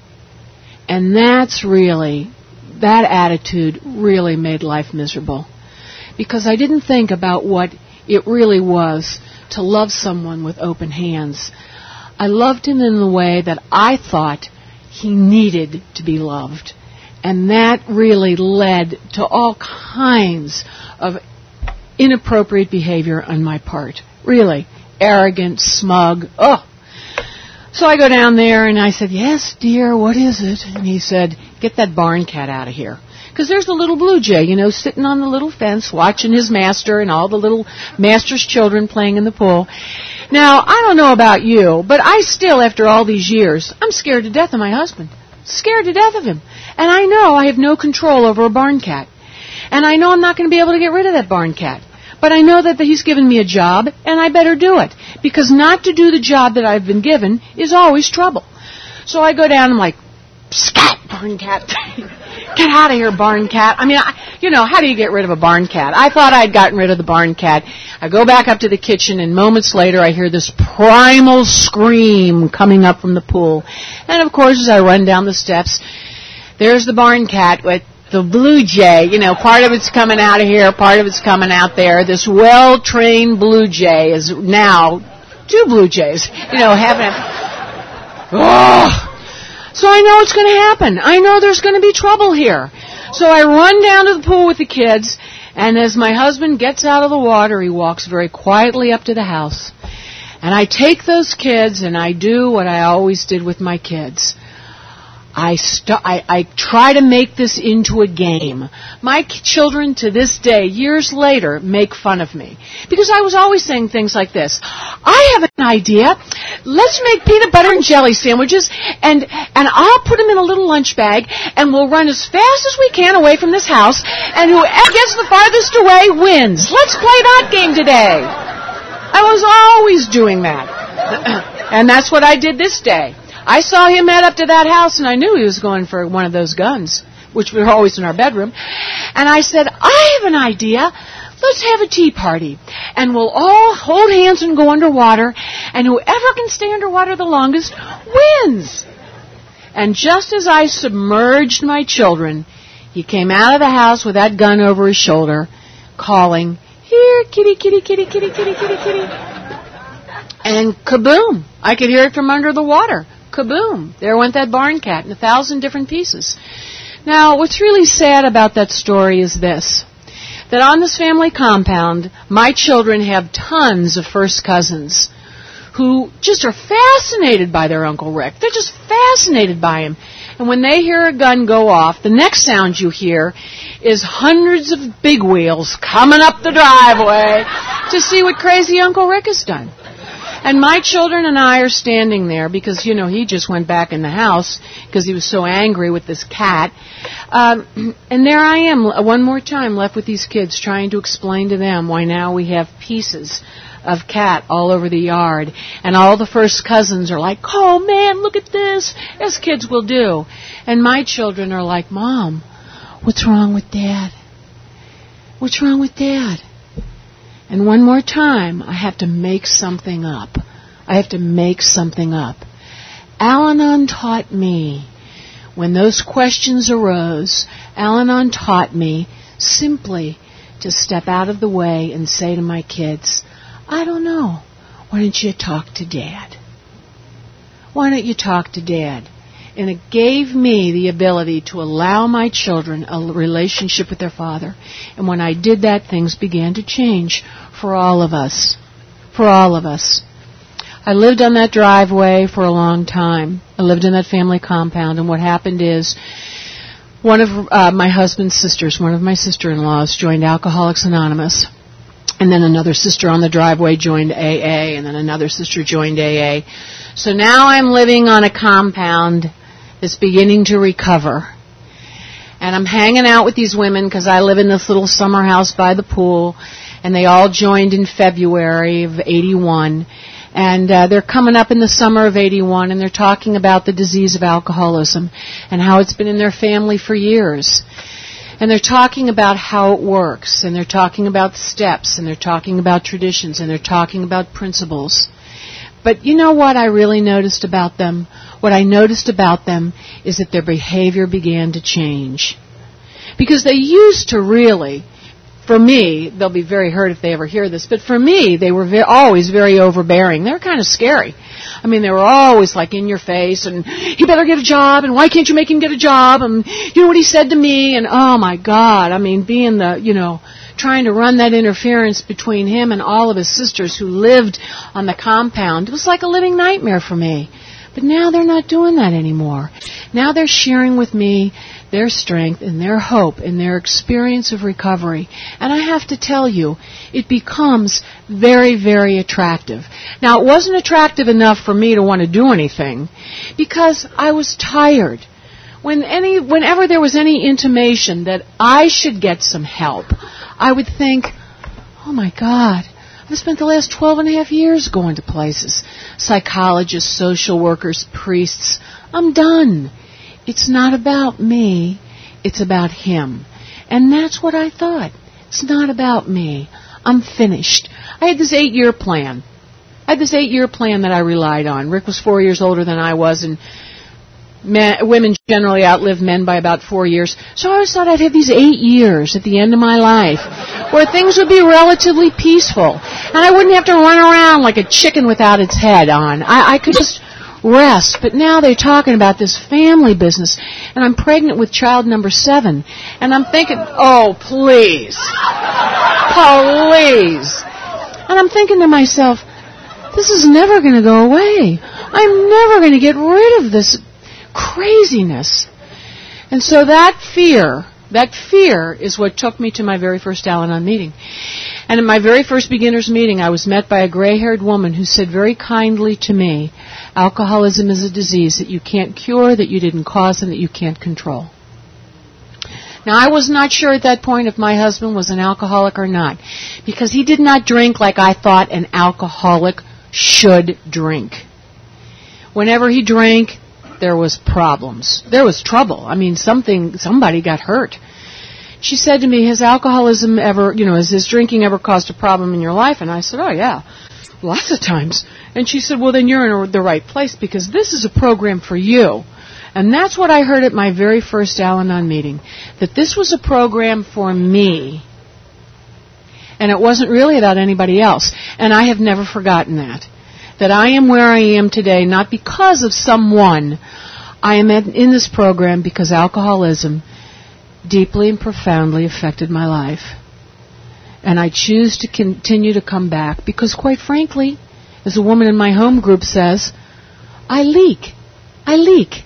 And that's really, that attitude really made life miserable. Because I didn't think about what it really was to love someone with open hands. I loved him in the way that I thought he needed to be loved. And that really led to all kinds of inappropriate behavior on my part. Really. Arrogant, smug. Oh. So I go down there and I said, yes, dear, what is it? And he said, get that barn cat out of here. Because there's a little blue jay, you know, sitting on the little fence watching his master and all the little master's children playing in the pool. Now, I don't know about you, but I still, after all these years, I'm scared to death of my husband. Scared to death of him. And I know I have no control over a barn cat. And I know I'm not going to be able to get rid of that barn cat. But I know that he's given me a job, and I better do it. Because not to do the job that I've been given is always trouble. So I go down and I'm like, scat, barn cat. Get out of here, barn cat. I mean, I, you know, how do you get rid of a barn cat? I thought I'd gotten rid of the barn cat. I go back up to the kitchen, and moments later I hear this primal scream coming up from the pool. And, of course, as I run down the steps, there's the barn cat with the blue jay. You know, part of it's coming out of here, part of it's coming out there. This well-trained blue jay is now two blue jays, you know, having a... Oh! So I know it's going to happen. I know there's going to be trouble here. So I run down to the pool with the kids, and as my husband gets out of the water, he walks very quietly up to the house. And I take those kids, and I do what I always did with my kids. I, st- I, I try to make this into a game. My children to this day, years later, make fun of me. Because I was always saying things like this. I have an idea. Let's make peanut butter and jelly sandwiches, and, and I'll put them in a little lunch bag, and we'll run as fast as we can away from this house, and whoever gets the farthest away wins. Let's play that game today. I was always doing that. And that's what I did this day. I saw him head up to that house, and I knew he was going for one of those guns, which were always in our bedroom. And I said, I have an idea. Let's have a tea party. And we'll all hold hands and go underwater, and whoever can stay underwater the longest wins. And just as I submerged my children, he came out of the house with that gun over his shoulder, calling, here, kitty, kitty, kitty, kitty, kitty, kitty, kitty. And kaboom! I could hear it from under the water. Kaboom! There went that barn cat in a thousand different pieces. Now, what's really sad about that story is this. That on this family compound, my children have tons of first cousins who just are fascinated by their Uncle Rick. They're just fascinated by him. And when they hear a gun go off, the next sound you hear is hundreds of big wheels coming up the driveway to see what crazy Uncle Rick has done. And my children and I are standing there because, you know, he just went back in the house because he was so angry with this cat. Um, and there I am, one more time, left with these kids trying to explain to them why now we have pieces of cat all over the yard. And all the first cousins are like, oh, man, look at this, as kids will do. And my children are like, Mom, what's wrong with Dad? What's wrong with Dad? And one more time, I have to make something up. I have to make something up. Al-Anon taught me, when those questions arose, Al-Anon taught me simply to step out of the way and say to my kids, I don't know, why don't you talk to Dad? Why don't you talk to Dad? And it gave me the ability to allow my children a relationship with their father. And when I did that, things began to change for all of us. For all of us. I lived on that driveway for a long time. I lived in that family compound. And what happened is one of uh, my husband's sisters, one of my sister-in-laws, joined Alcoholics Anonymous. And then another sister on the driveway joined A A. And then another sister joined A A. So now I'm living on a compound that's beginning to recover. And I'm hanging out with these women because I live in this little summer house by the pool. And they all joined in February of eighty-one. And uh, they're coming up in the summer of eighty-one, and they're talking about the disease of alcoholism and how it's been in their family for years. And they're talking about how it works, and they're talking about steps, and they're talking about traditions, and they're talking about principles. But you know what I really noticed about them? What I noticed about them is that their behavior began to change. Because they used to really, for me, they'll be very hurt if they ever hear this, but for me, they were very, always very overbearing. They were kind of scary. I mean, they were always like in your face, and he better get a job, and why can't you make him get a job, and you know what he said to me, and oh my God, I mean, being the, you know, trying to run that interference between him and all of his sisters who lived on the compound, it was like a living nightmare for me. But now they're not doing that anymore. Now they're sharing with me their strength and their hope and their experience of recovery. And I have to tell you, it becomes very, very attractive. Now, it wasn't attractive enough for me to want to do anything because I was tired. When any, whenever there was any intimation that I should get some help, I would think, oh my God, I've spent the last twelve and a half years going to places. Psychologists, social workers, priests. I'm done. It's not about me. It's about him. And that's what I thought. It's not about me. I'm finished. I had this eight-year plan. I had this eight-year plan that I relied on. Rick was four years older than I was, and men, women generally outlive men by about four years. So I always thought I'd have these eight years at the end of my life where things would be relatively peaceful. And I wouldn't have to run around like a chicken without its head on. I, I could just rest. But now they're talking about this family business, and I'm pregnant with child number seven. And I'm thinking, oh, please. Please. And I'm thinking to myself, this is never going to go away. I'm never going to get rid of this craziness. And so that fear, that fear is what took me to my very first Al-Anon meeting. And in my very first beginner's meeting, I was met by a gray-haired woman who said very kindly to me, alcoholism is a disease that you can't cure, that you didn't cause, and that you can't control. Now, I was not sure at that point if my husband was an alcoholic or not, because he did not drink like I thought an alcoholic should drink. Whenever he drank, there was problems. There was trouble. I mean, something, somebody got hurt. She said to me, has alcoholism ever, you know, has his drinking ever caused a problem in your life? And I said, oh, yeah, lots of times. And she said, well, then you're in the right place because this is a program for you. And that's what I heard at my very first Al-Anon meeting, that this was a program for me. And it wasn't really about anybody else. And I have never forgotten that. That I am where I am today, not because of someone. I am in this program because alcoholism deeply and profoundly affected my life. And I choose to continue to come back because, quite frankly, as a woman in my home group says, I leak. I leak.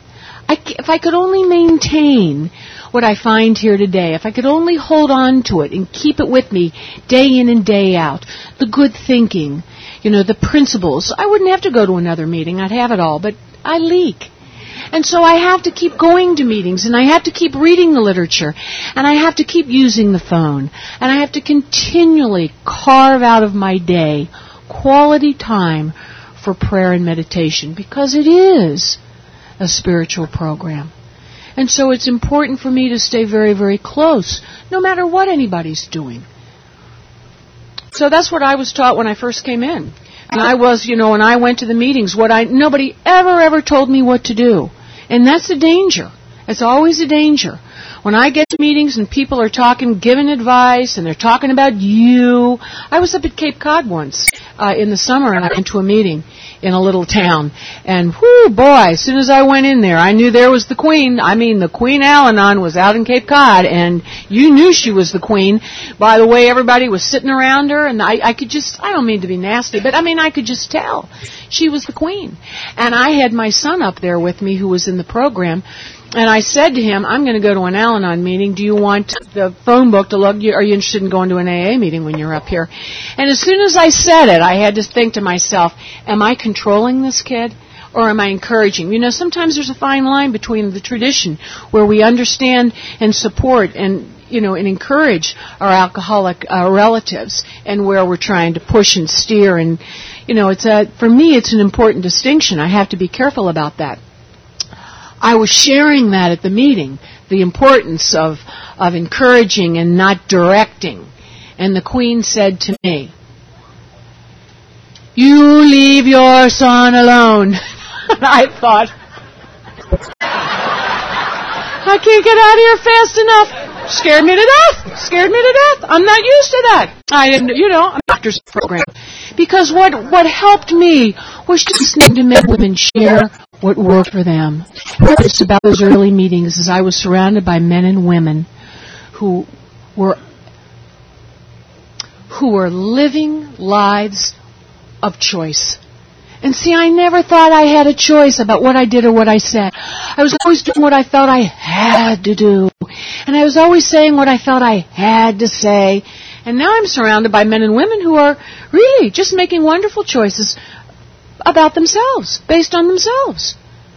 I, if I could only maintain what I find here today, if I could only hold on to it and keep it with me day in and day out, the good thinking, you know, the principles, I wouldn't have to go to another meeting. I'd have it all, but I leak. And so I have to keep going to meetings, and I have to keep reading the literature, and I have to keep using the phone, and I have to continually carve out of my day quality time for prayer and meditation, because it is a spiritual program. And so it's important for me to stay very, very close, no matter what anybody's doing. So that's what I was taught when I first came in. And I was, you know, when I went to the meetings, what I nobody ever, ever told me what to do. And that's a danger. It's always a danger. When I get to meetings and people are talking, giving advice, and they're talking about you. I was up at Cape Cod once uh, in the summer, and I went to a meeting in a little town. And, whoo, boy, as soon as I went in there, I knew there was the Queen. I mean, the Queen Al-Anon was out in Cape Cod, and you knew she was the Queen by the way everybody was sitting around her. And I, I could just, I don't mean to be nasty, but I mean, I could just tell she was the Queen. And I had my son up there with me who was in the program. And I said to him, I'm going to go to an Al-Anon meeting. Do you want the phone book to look? Are you interested in going to an A A meeting when you're up here? And as soon as I said it, I had to think to myself, am I controlling this kid or am I encouraging? You know, sometimes there's a fine line between the tradition where we understand and support and, you know, and encourage our alcoholic uh, relatives and where we're trying to push and steer. And, you know, it's a, for me, it's an important distinction. I have to be careful about that. I was sharing that at the meeting, the importance of, of encouraging and not directing. And the Queen said to me, you leave your son alone. And I thought, I can't get out of here fast enough. Scared me to death. Scared me to death. I'm not used to that. I didn't, you know, I'm a doctor's program. Because what, what helped me was just to make women share what worked for them. It's about those early meetings as I was surrounded by men and women who were who were living lives of choice. And see, I never thought I had a choice about what I did or what I said. I was always doing what I felt I had to do. And I was always saying what I felt I had to say. And now I'm surrounded by men and women who are really just making wonderful choices about themselves, based on themselves.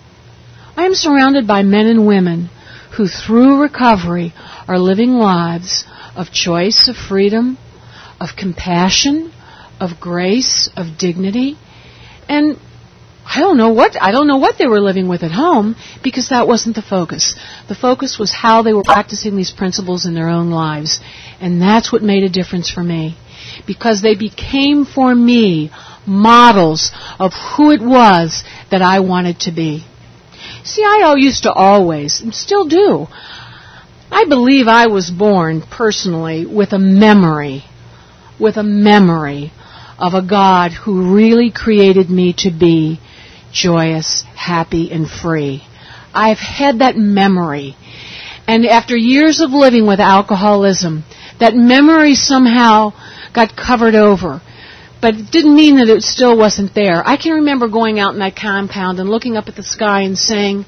I am surrounded by men and women who, through recovery, are living lives of choice, of freedom, of compassion, of grace, of dignity. And I don't know what I don't know what they were living with at home, because that wasn't the focus. The focus was how they were practicing these principles in their own lives. And that's what made a difference for me, because they became for me models of who it was that I wanted to be. See, I used to always, and still do, I believe I was born personally with a memory, with a memory of a God who really created me to be joyous, happy, and free. I've had that memory. And after years of living with alcoholism, that memory somehow got covered over. But it didn't mean that it still wasn't there. I can remember going out in that compound and looking up at the sky and saying,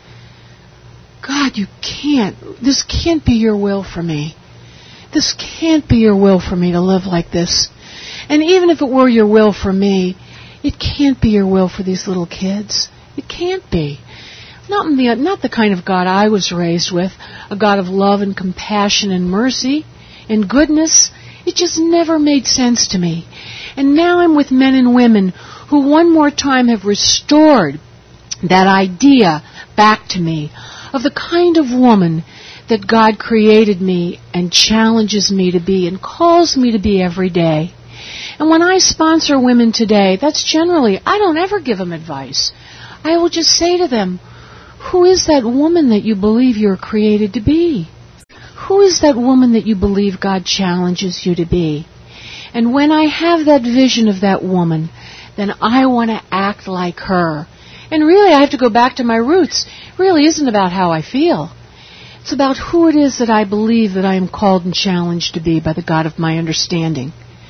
God, you can't, this can't be your will for me. This can't be your will for me to live like this. And even if it were your will for me, it can't be your will for these little kids. It can't be. Not the, not the kind of God I was raised with, a God of love and compassion and mercy and goodness. It just never made sense to me. And now I'm with men and women who one more time have restored that idea back to me of the kind of woman that God created me and challenges me to be and calls me to be every day. And when I sponsor women today, that's generally, I don't ever give them advice. I will just say to them, who is that woman that you believe you're created to be? Who is that woman that you believe God challenges you to be? And when I have that vision of that woman, then I want to act like her. And really, I have to go back to my roots. It really isn't about how I feel. It's about who it is that I believe that I am called and challenged to be by the God of my understanding.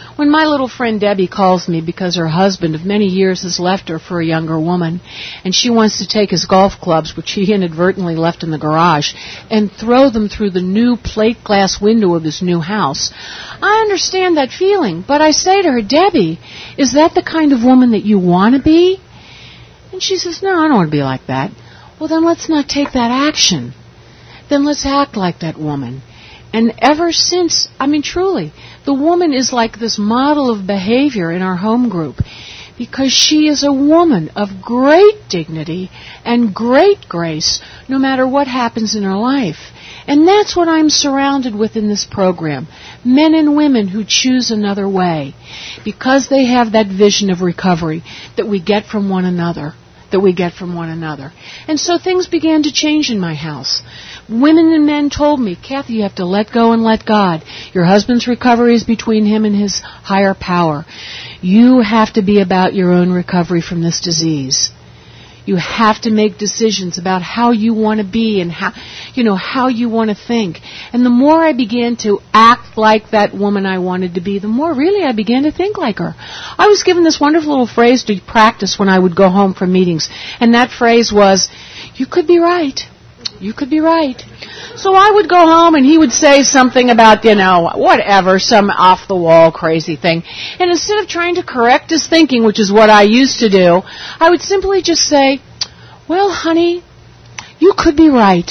When my little friend Debbie calls me because her husband of many years has left her for a younger woman, and she wants to take his golf clubs, which he inadvertently left in the garage, and throw them through the new plate glass window of his new house, I understand that feeling. But I say to her, Debbie, is that the kind of woman that you want to be? And she says, no, I don't want to be like that. Well, then let's not take that action. Then let's act like that woman. And ever since, I mean, truly, the woman is like this model of behavior in our home group because she is a woman of great dignity and great grace no matter what happens in her life. And that's what I'm surrounded with in this program. Men and women who choose another way because they have that vision of recovery that we get from one another. that we get from one another. And so things began to change in my house. Women and men told me, Kathy, you have to let go and let God. Your husband's recovery is between him and his higher power. You have to be about your own recovery from this disease. You have to make decisions about how you want to be and how, you know, how you want to think. And the more I began to act like that woman I wanted to be, the more really I began to think like her. I was given this wonderful little phrase to practice when I would go home from meetings. And that phrase was, you could be right. You could be right. So I would go home and he would say something about, you know, whatever, some off-the-wall crazy thing. And instead of trying to correct his thinking, which is what I used to do, I would simply just say, well, honey, you could be right.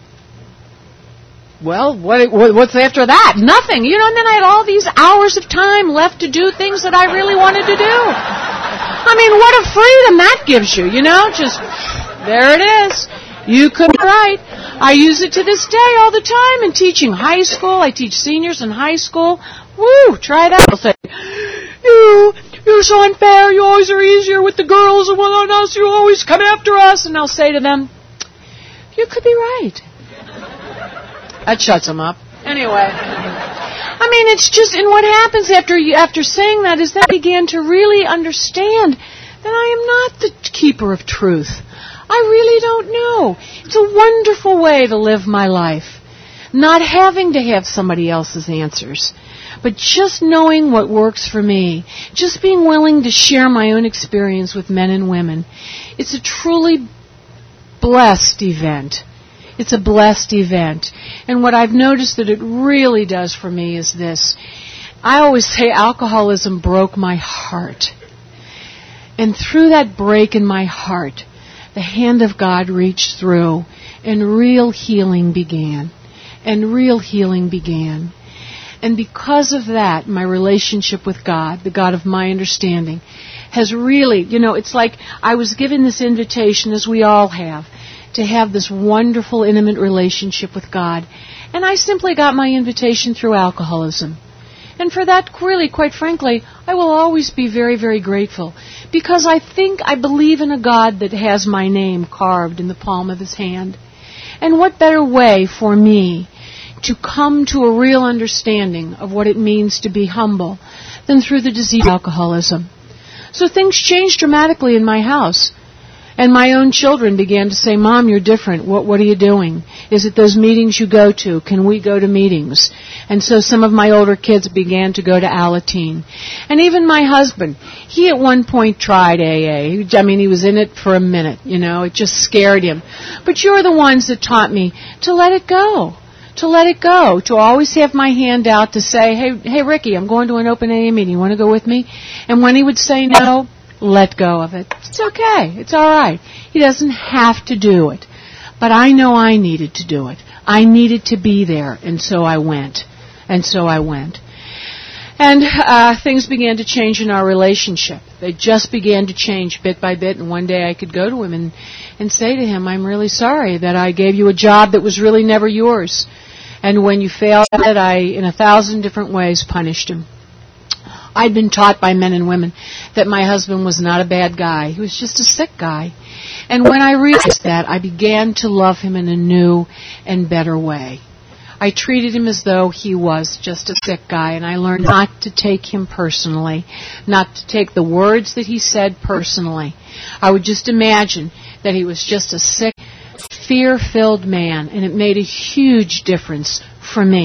Well, what, what's after that? Nothing. You know, and then I had all these hours of time left to do things that I really wanted to do. I mean, what a freedom that gives you, you know? Just, there it is. You could be right. I use it to this day all the time in teaching high school. I teach seniors in high school. Woo, try that. I'll say, you, you're so unfair. You always are easier with the girls and on us. You always come after us. And I'll say to them, you could be right. That shuts them up. Anyway. I mean, it's just, and what happens after you, after saying that is that I began to really understand that I am not the keeper of truth. I really don't know. It's a wonderful way to live my life. Not having to have somebody else's answers, but just knowing what works for me. Just being willing to share my own experience with men and women. It's a truly blessed event. It's a blessed event. And what I've noticed that it really does for me is this. I always say alcoholism broke my heart. And through that break in my heart, the hand of God reached through and real healing began. And real healing began. And because of that, my relationship with God, the God of my understanding, has really, you know, it's like I was given this invitation, as we all have, to have this wonderful, intimate relationship with God. And I simply got my invitation through alcoholism. And for that, really, quite frankly, I will always be very, very grateful. Because I think I believe in a God that has my name carved in the palm of His hand. And what better way for me to come to a real understanding of what it means to be humble than through the disease of alcoholism. So things changed dramatically in my house. And my own children began to say, Mom, you're different. What what are you doing? Is it those meetings you go to? Can we go to meetings? And so some of my older kids began to go to Alateen. And even my husband, he at one point tried A A. I mean, he was in it for a minute, you know. It just scared him. But you're the ones that taught me to let it go. To let it go. To always have my hand out to say, hey, hey, Ricky, I'm going to an open A A meeting. You want to go with me? And when he would say no, let go of it. It's okay. It's all right. He doesn't have to do it. But I know I needed to do it. I needed to be there, and so I went. And so I went. And uh, things began to change in our relationship. They just began to change bit by bit, and one day I could go to him and, and say to him, I'm really sorry that I gave you a job that was really never yours. And when you failed at it, I, in a thousand different ways, punished him. I'd been taught by men and women that my husband was not a bad guy. He was just a sick guy. And when I realized that, I began to love him in a new and better way. I treated him as though he was just a sick guy, and I learned not to take him personally, not to take the words that he said personally. I would just imagine that he was just a sick, fear-filled man, and it made a huge difference for me.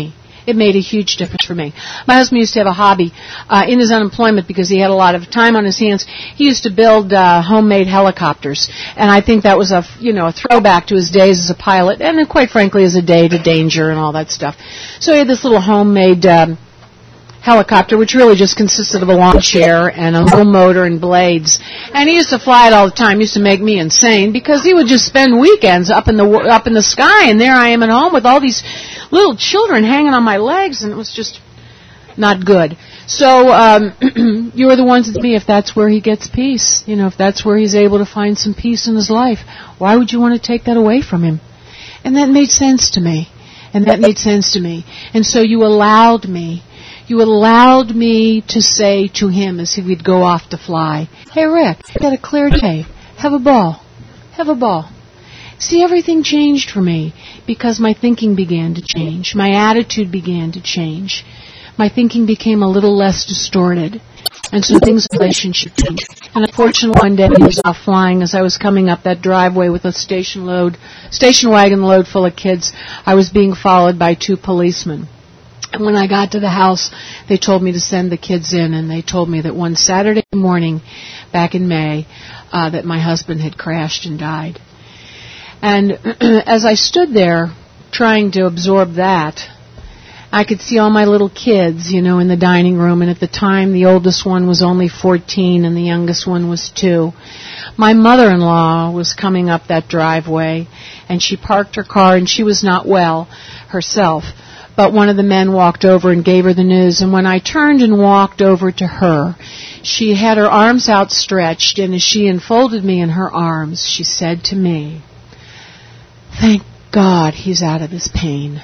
it made a huge difference for me. My husband used to have a hobby uh, in his unemployment because he had a lot of time on his hands. He used to build uh, homemade helicopters, and I think that was a, you know, a throwback to his days as a pilot, and quite frankly as a day to danger and all that stuff. So he had this little homemade um, helicopter, which really just consisted of a lawn chair and a little motor and blades. And he used to fly it all the time. He used to make me insane because he would just spend weekends up in the up in the sky, and there I am at home with all these little children hanging on my legs, and it was just not good. So um, you are the ones with me. If that's where he gets peace, you know, if that's where he's able to find some peace in his life, why would you want to take that away from him? And that made sense to me. And that made sense to me. And so you allowed me. You allowed me to say to him as he would go off to fly, "Hey, Rick, you got a clear day. Have a ball. Have a ball." See, everything changed for me because my thinking began to change. My attitude began to change. My thinking became a little less distorted. And so things in relationship changed. And unfortunately, one day he was off flying as I was coming up that driveway with a station load, station wagon load full of kids. I was being followed by two policemen. And when I got to the house, they told me to send the kids in, and they told me that one Saturday morning back in May, uh, that my husband had crashed and died. And as I stood there trying to absorb that, I could see all my little kids, you know, in the dining room, and at the time the oldest one was only fourteen and the youngest one was two. My mother-in-law was coming up that driveway, and she parked her car, and she was not well herself. But one of the men walked over and gave her the news, and when I turned and walked over to her, she had her arms outstretched, and as she enfolded me in her arms, she said to me, "Thank God he's out of his pain."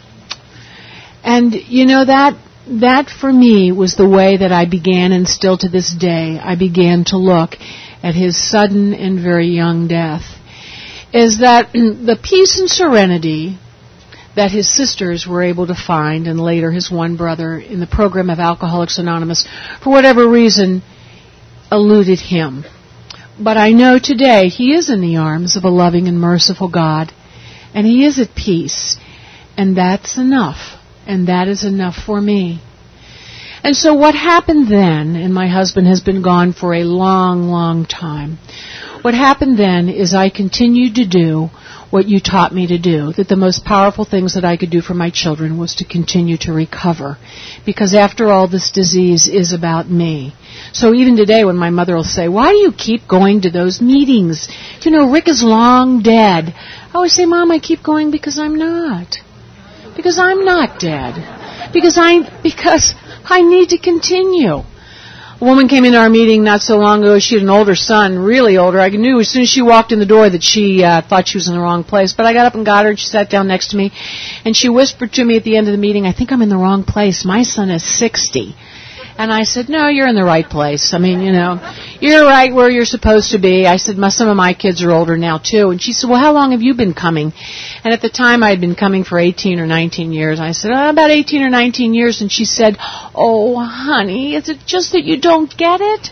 And, you know, that that for me was the way that I began, and still to this day, I began to look at his sudden and very young death, is that the peace and serenity that his sisters were able to find, and later his one brother in the program of Alcoholics Anonymous, for whatever reason, eluded him. But I know today he is in the arms of a loving and merciful God, and he is at peace, and that's enough, and that is enough for me. And so what happened then, and my husband has been gone for a long, long time, what happened then is I continued to do what you taught me to do, that the most powerful things that I could do for my children was to continue to recover. Because after all, this disease is about me. So even today when my mother will say, "Why do you keep going to those meetings? You know, Rick is long dead." I always say, "Mom, I keep going because I'm not. Because I'm not dead. Because I, because I need to continue." A woman came into our meeting not so long ago. She had an older son, really older. I knew as soon as she walked in the door that she uh, thought she was in the wrong place. But I got up and got her, and she sat down next to me. And she whispered to me at the end of the meeting, "I think I'm in the wrong place. My son is sixty. And I said, "No, you're in the right place. I mean, you know, you're right where you're supposed to be." I said, "Some of my kids are older now, too." And she said, "Well, how long have you been coming?" And at the time, I had been coming for eighteen or nineteen years. I said, oh, about eighteen or nineteen years. And she said, "Oh, honey, is it just that you don't get it?"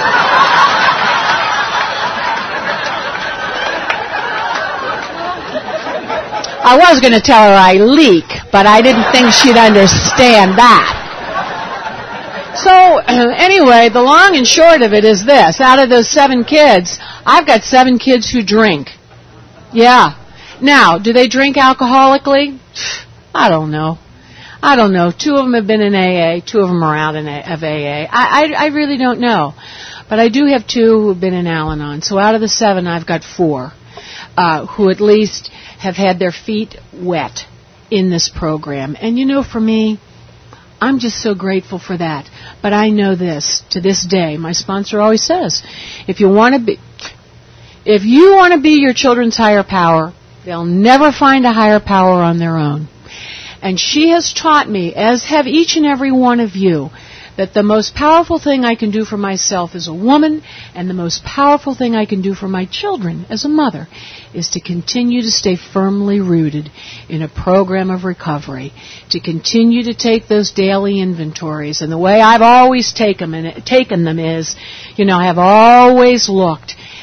I was going to tell her I leak, but I didn't think she'd understand that. So, anyway, the long and short of it is this. Out of those seven kids, I've got seven kids who drink. Yeah. Now, do they drink alcoholically? I don't know. I don't know. Two of them have been in A A. Two of them are out in a, of A A. I, I, I really don't know. But I do have two who have been in Al-Anon. So out of the seven, I've got four uh, who at least have had their feet wet in this program. And, you know, for me, I'm just so grateful for that. But I know this, to this day, my sponsor always says, if you want to be, if you want to be your children's higher power, they'll never find a higher power on their own. And she has taught me, as have each and every one of you, that the most powerful thing I can do for myself as a woman, and the most powerful thing I can do for my children as a mother, is to continue to stay firmly rooted in a program of recovery, to continue to take those daily inventories. And the way I've always taken them, taken them is, you know, I have always looked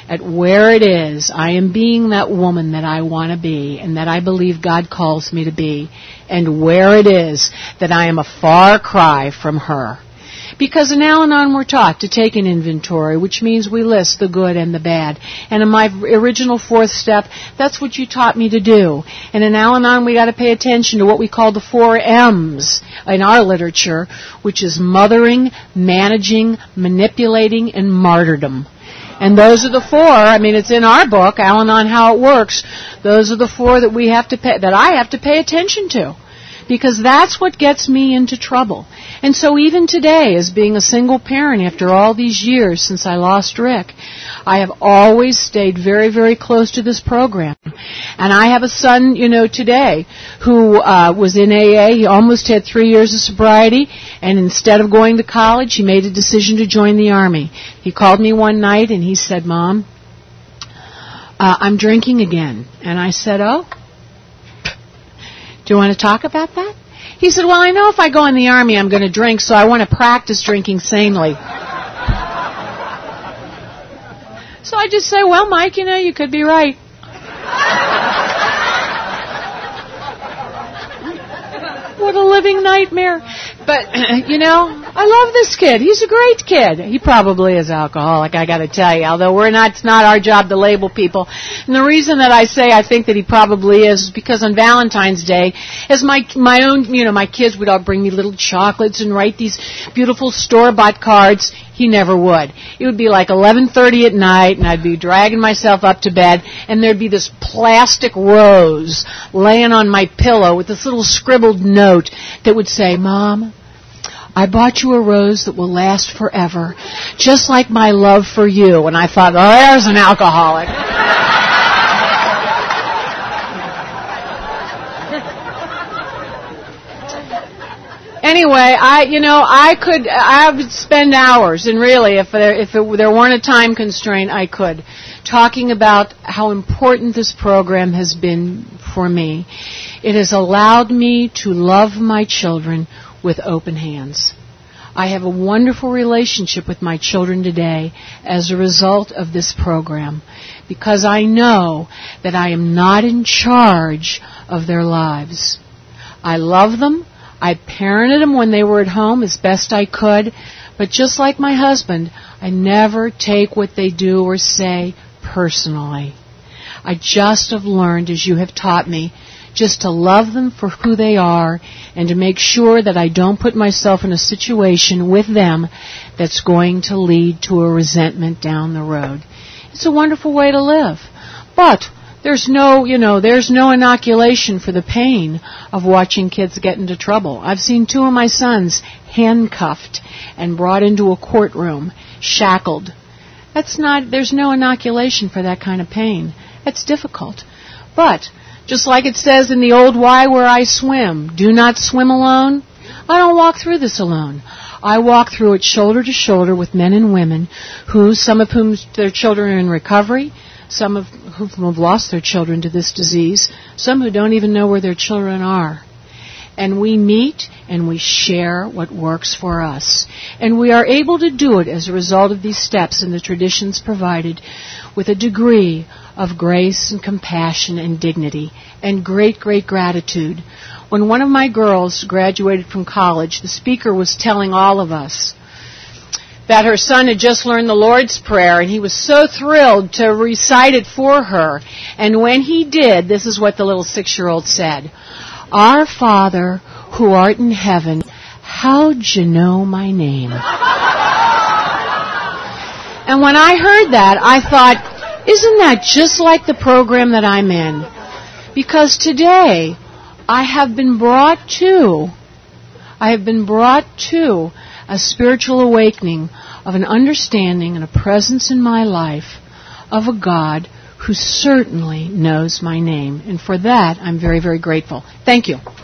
at where it is I am being that woman that I want to be and that I believe God calls me to be, and where it is that I am a far cry from her. Because in Al-Anon we're taught to take an inventory, which means we list the good and the bad. And in my original fourth step, that's what you taught me to do. And in Al-Anon we got to pay attention to what we call the four M's in our literature, which is mothering, managing, manipulating, and martyrdom. And those are the four, I mean, it's in our book, Al-Anon How It Works. Those are the four that we have to pay, that I have to pay attention to. Because that's what gets me into trouble. And so even today, as being a single parent after all these years since I lost Rick, I have always stayed very, very close to this program. And I have a son, you know, today who uh, was in A A. He almost had three years of sobriety. And instead of going to college, he made a decision to join the Army. He called me one night and he said, Mom, uh, I'm drinking again. And I said, oh? Do you want to talk about that? He said, well, I know if I go in the Army, I'm going to drink, so I want to practice drinking sanely. So I just say, well, Mike, you know, you could be right. What a living nightmare. But, you know, I love this kid. He's a great kid. He probably is alcoholic, I got to tell you, although we're not, it's not our job to label people. And the reason that I say I think that he probably is is because on Valentine's Day, as my my own, you know, my kids would all bring me little chocolates and write these beautiful store-bought cards. He never would. It would be like eleven thirty at night, and I'd be dragging myself up to bed, and there'd be this plastic rose laying on my pillow with this little scribbled note that would say, Mom, I bought you a rose that will last forever, just like my love for you. And I thought, oh, there's an alcoholic. Anyway, I, you know, I could, I would spend hours, and really, if there, if it, there weren't a time constraint, I could, talking about how important this program has been for me. It has allowed me to love my children with open hands. I have a wonderful relationship with my children today as a result of this program, because I know that I am not in charge of their lives. I love them. I parented them when they were at home as best I could, but just like my husband, I never take what they do or say personally. I just have learned, as you have taught me, just to love them for who they are and to make sure that I don't put myself in a situation with them that's going to lead to a resentment down the road. It's a wonderful way to live. But there's no, you know, there's no inoculation for the pain of watching kids get into trouble. I've seen two of my sons handcuffed and brought into a courtroom, shackled. That's not, there's no inoculation for that kind of pain. It's difficult. But just like it says in the old Why Where I Swim, do not swim alone. I don't walk through this alone. I walk through it shoulder to shoulder with men and women who, some of whom their children are in recovery, some of whom have lost their children to this disease, some who don't even know where their children are. And we meet and we share what works for us. And we are able to do it as a result of these steps and the traditions provided with a degree of grace and compassion and dignity and great, great gratitude. When one of my girls graduated from college, the speaker was telling all of us that her son had just learned the Lord's Prayer, and he was so thrilled to recite it for her. And when he did, this is what the little six-year-old said: Our Father, who art in heaven, how'd you know my name? And when I heard that, I thought, isn't that just like the program that I'm in? Because today, I have been brought to, I have been brought to a spiritual awakening of an understanding and a presence in my life of a God who certainly knows my name. And for that, I'm very, very grateful. Thank you.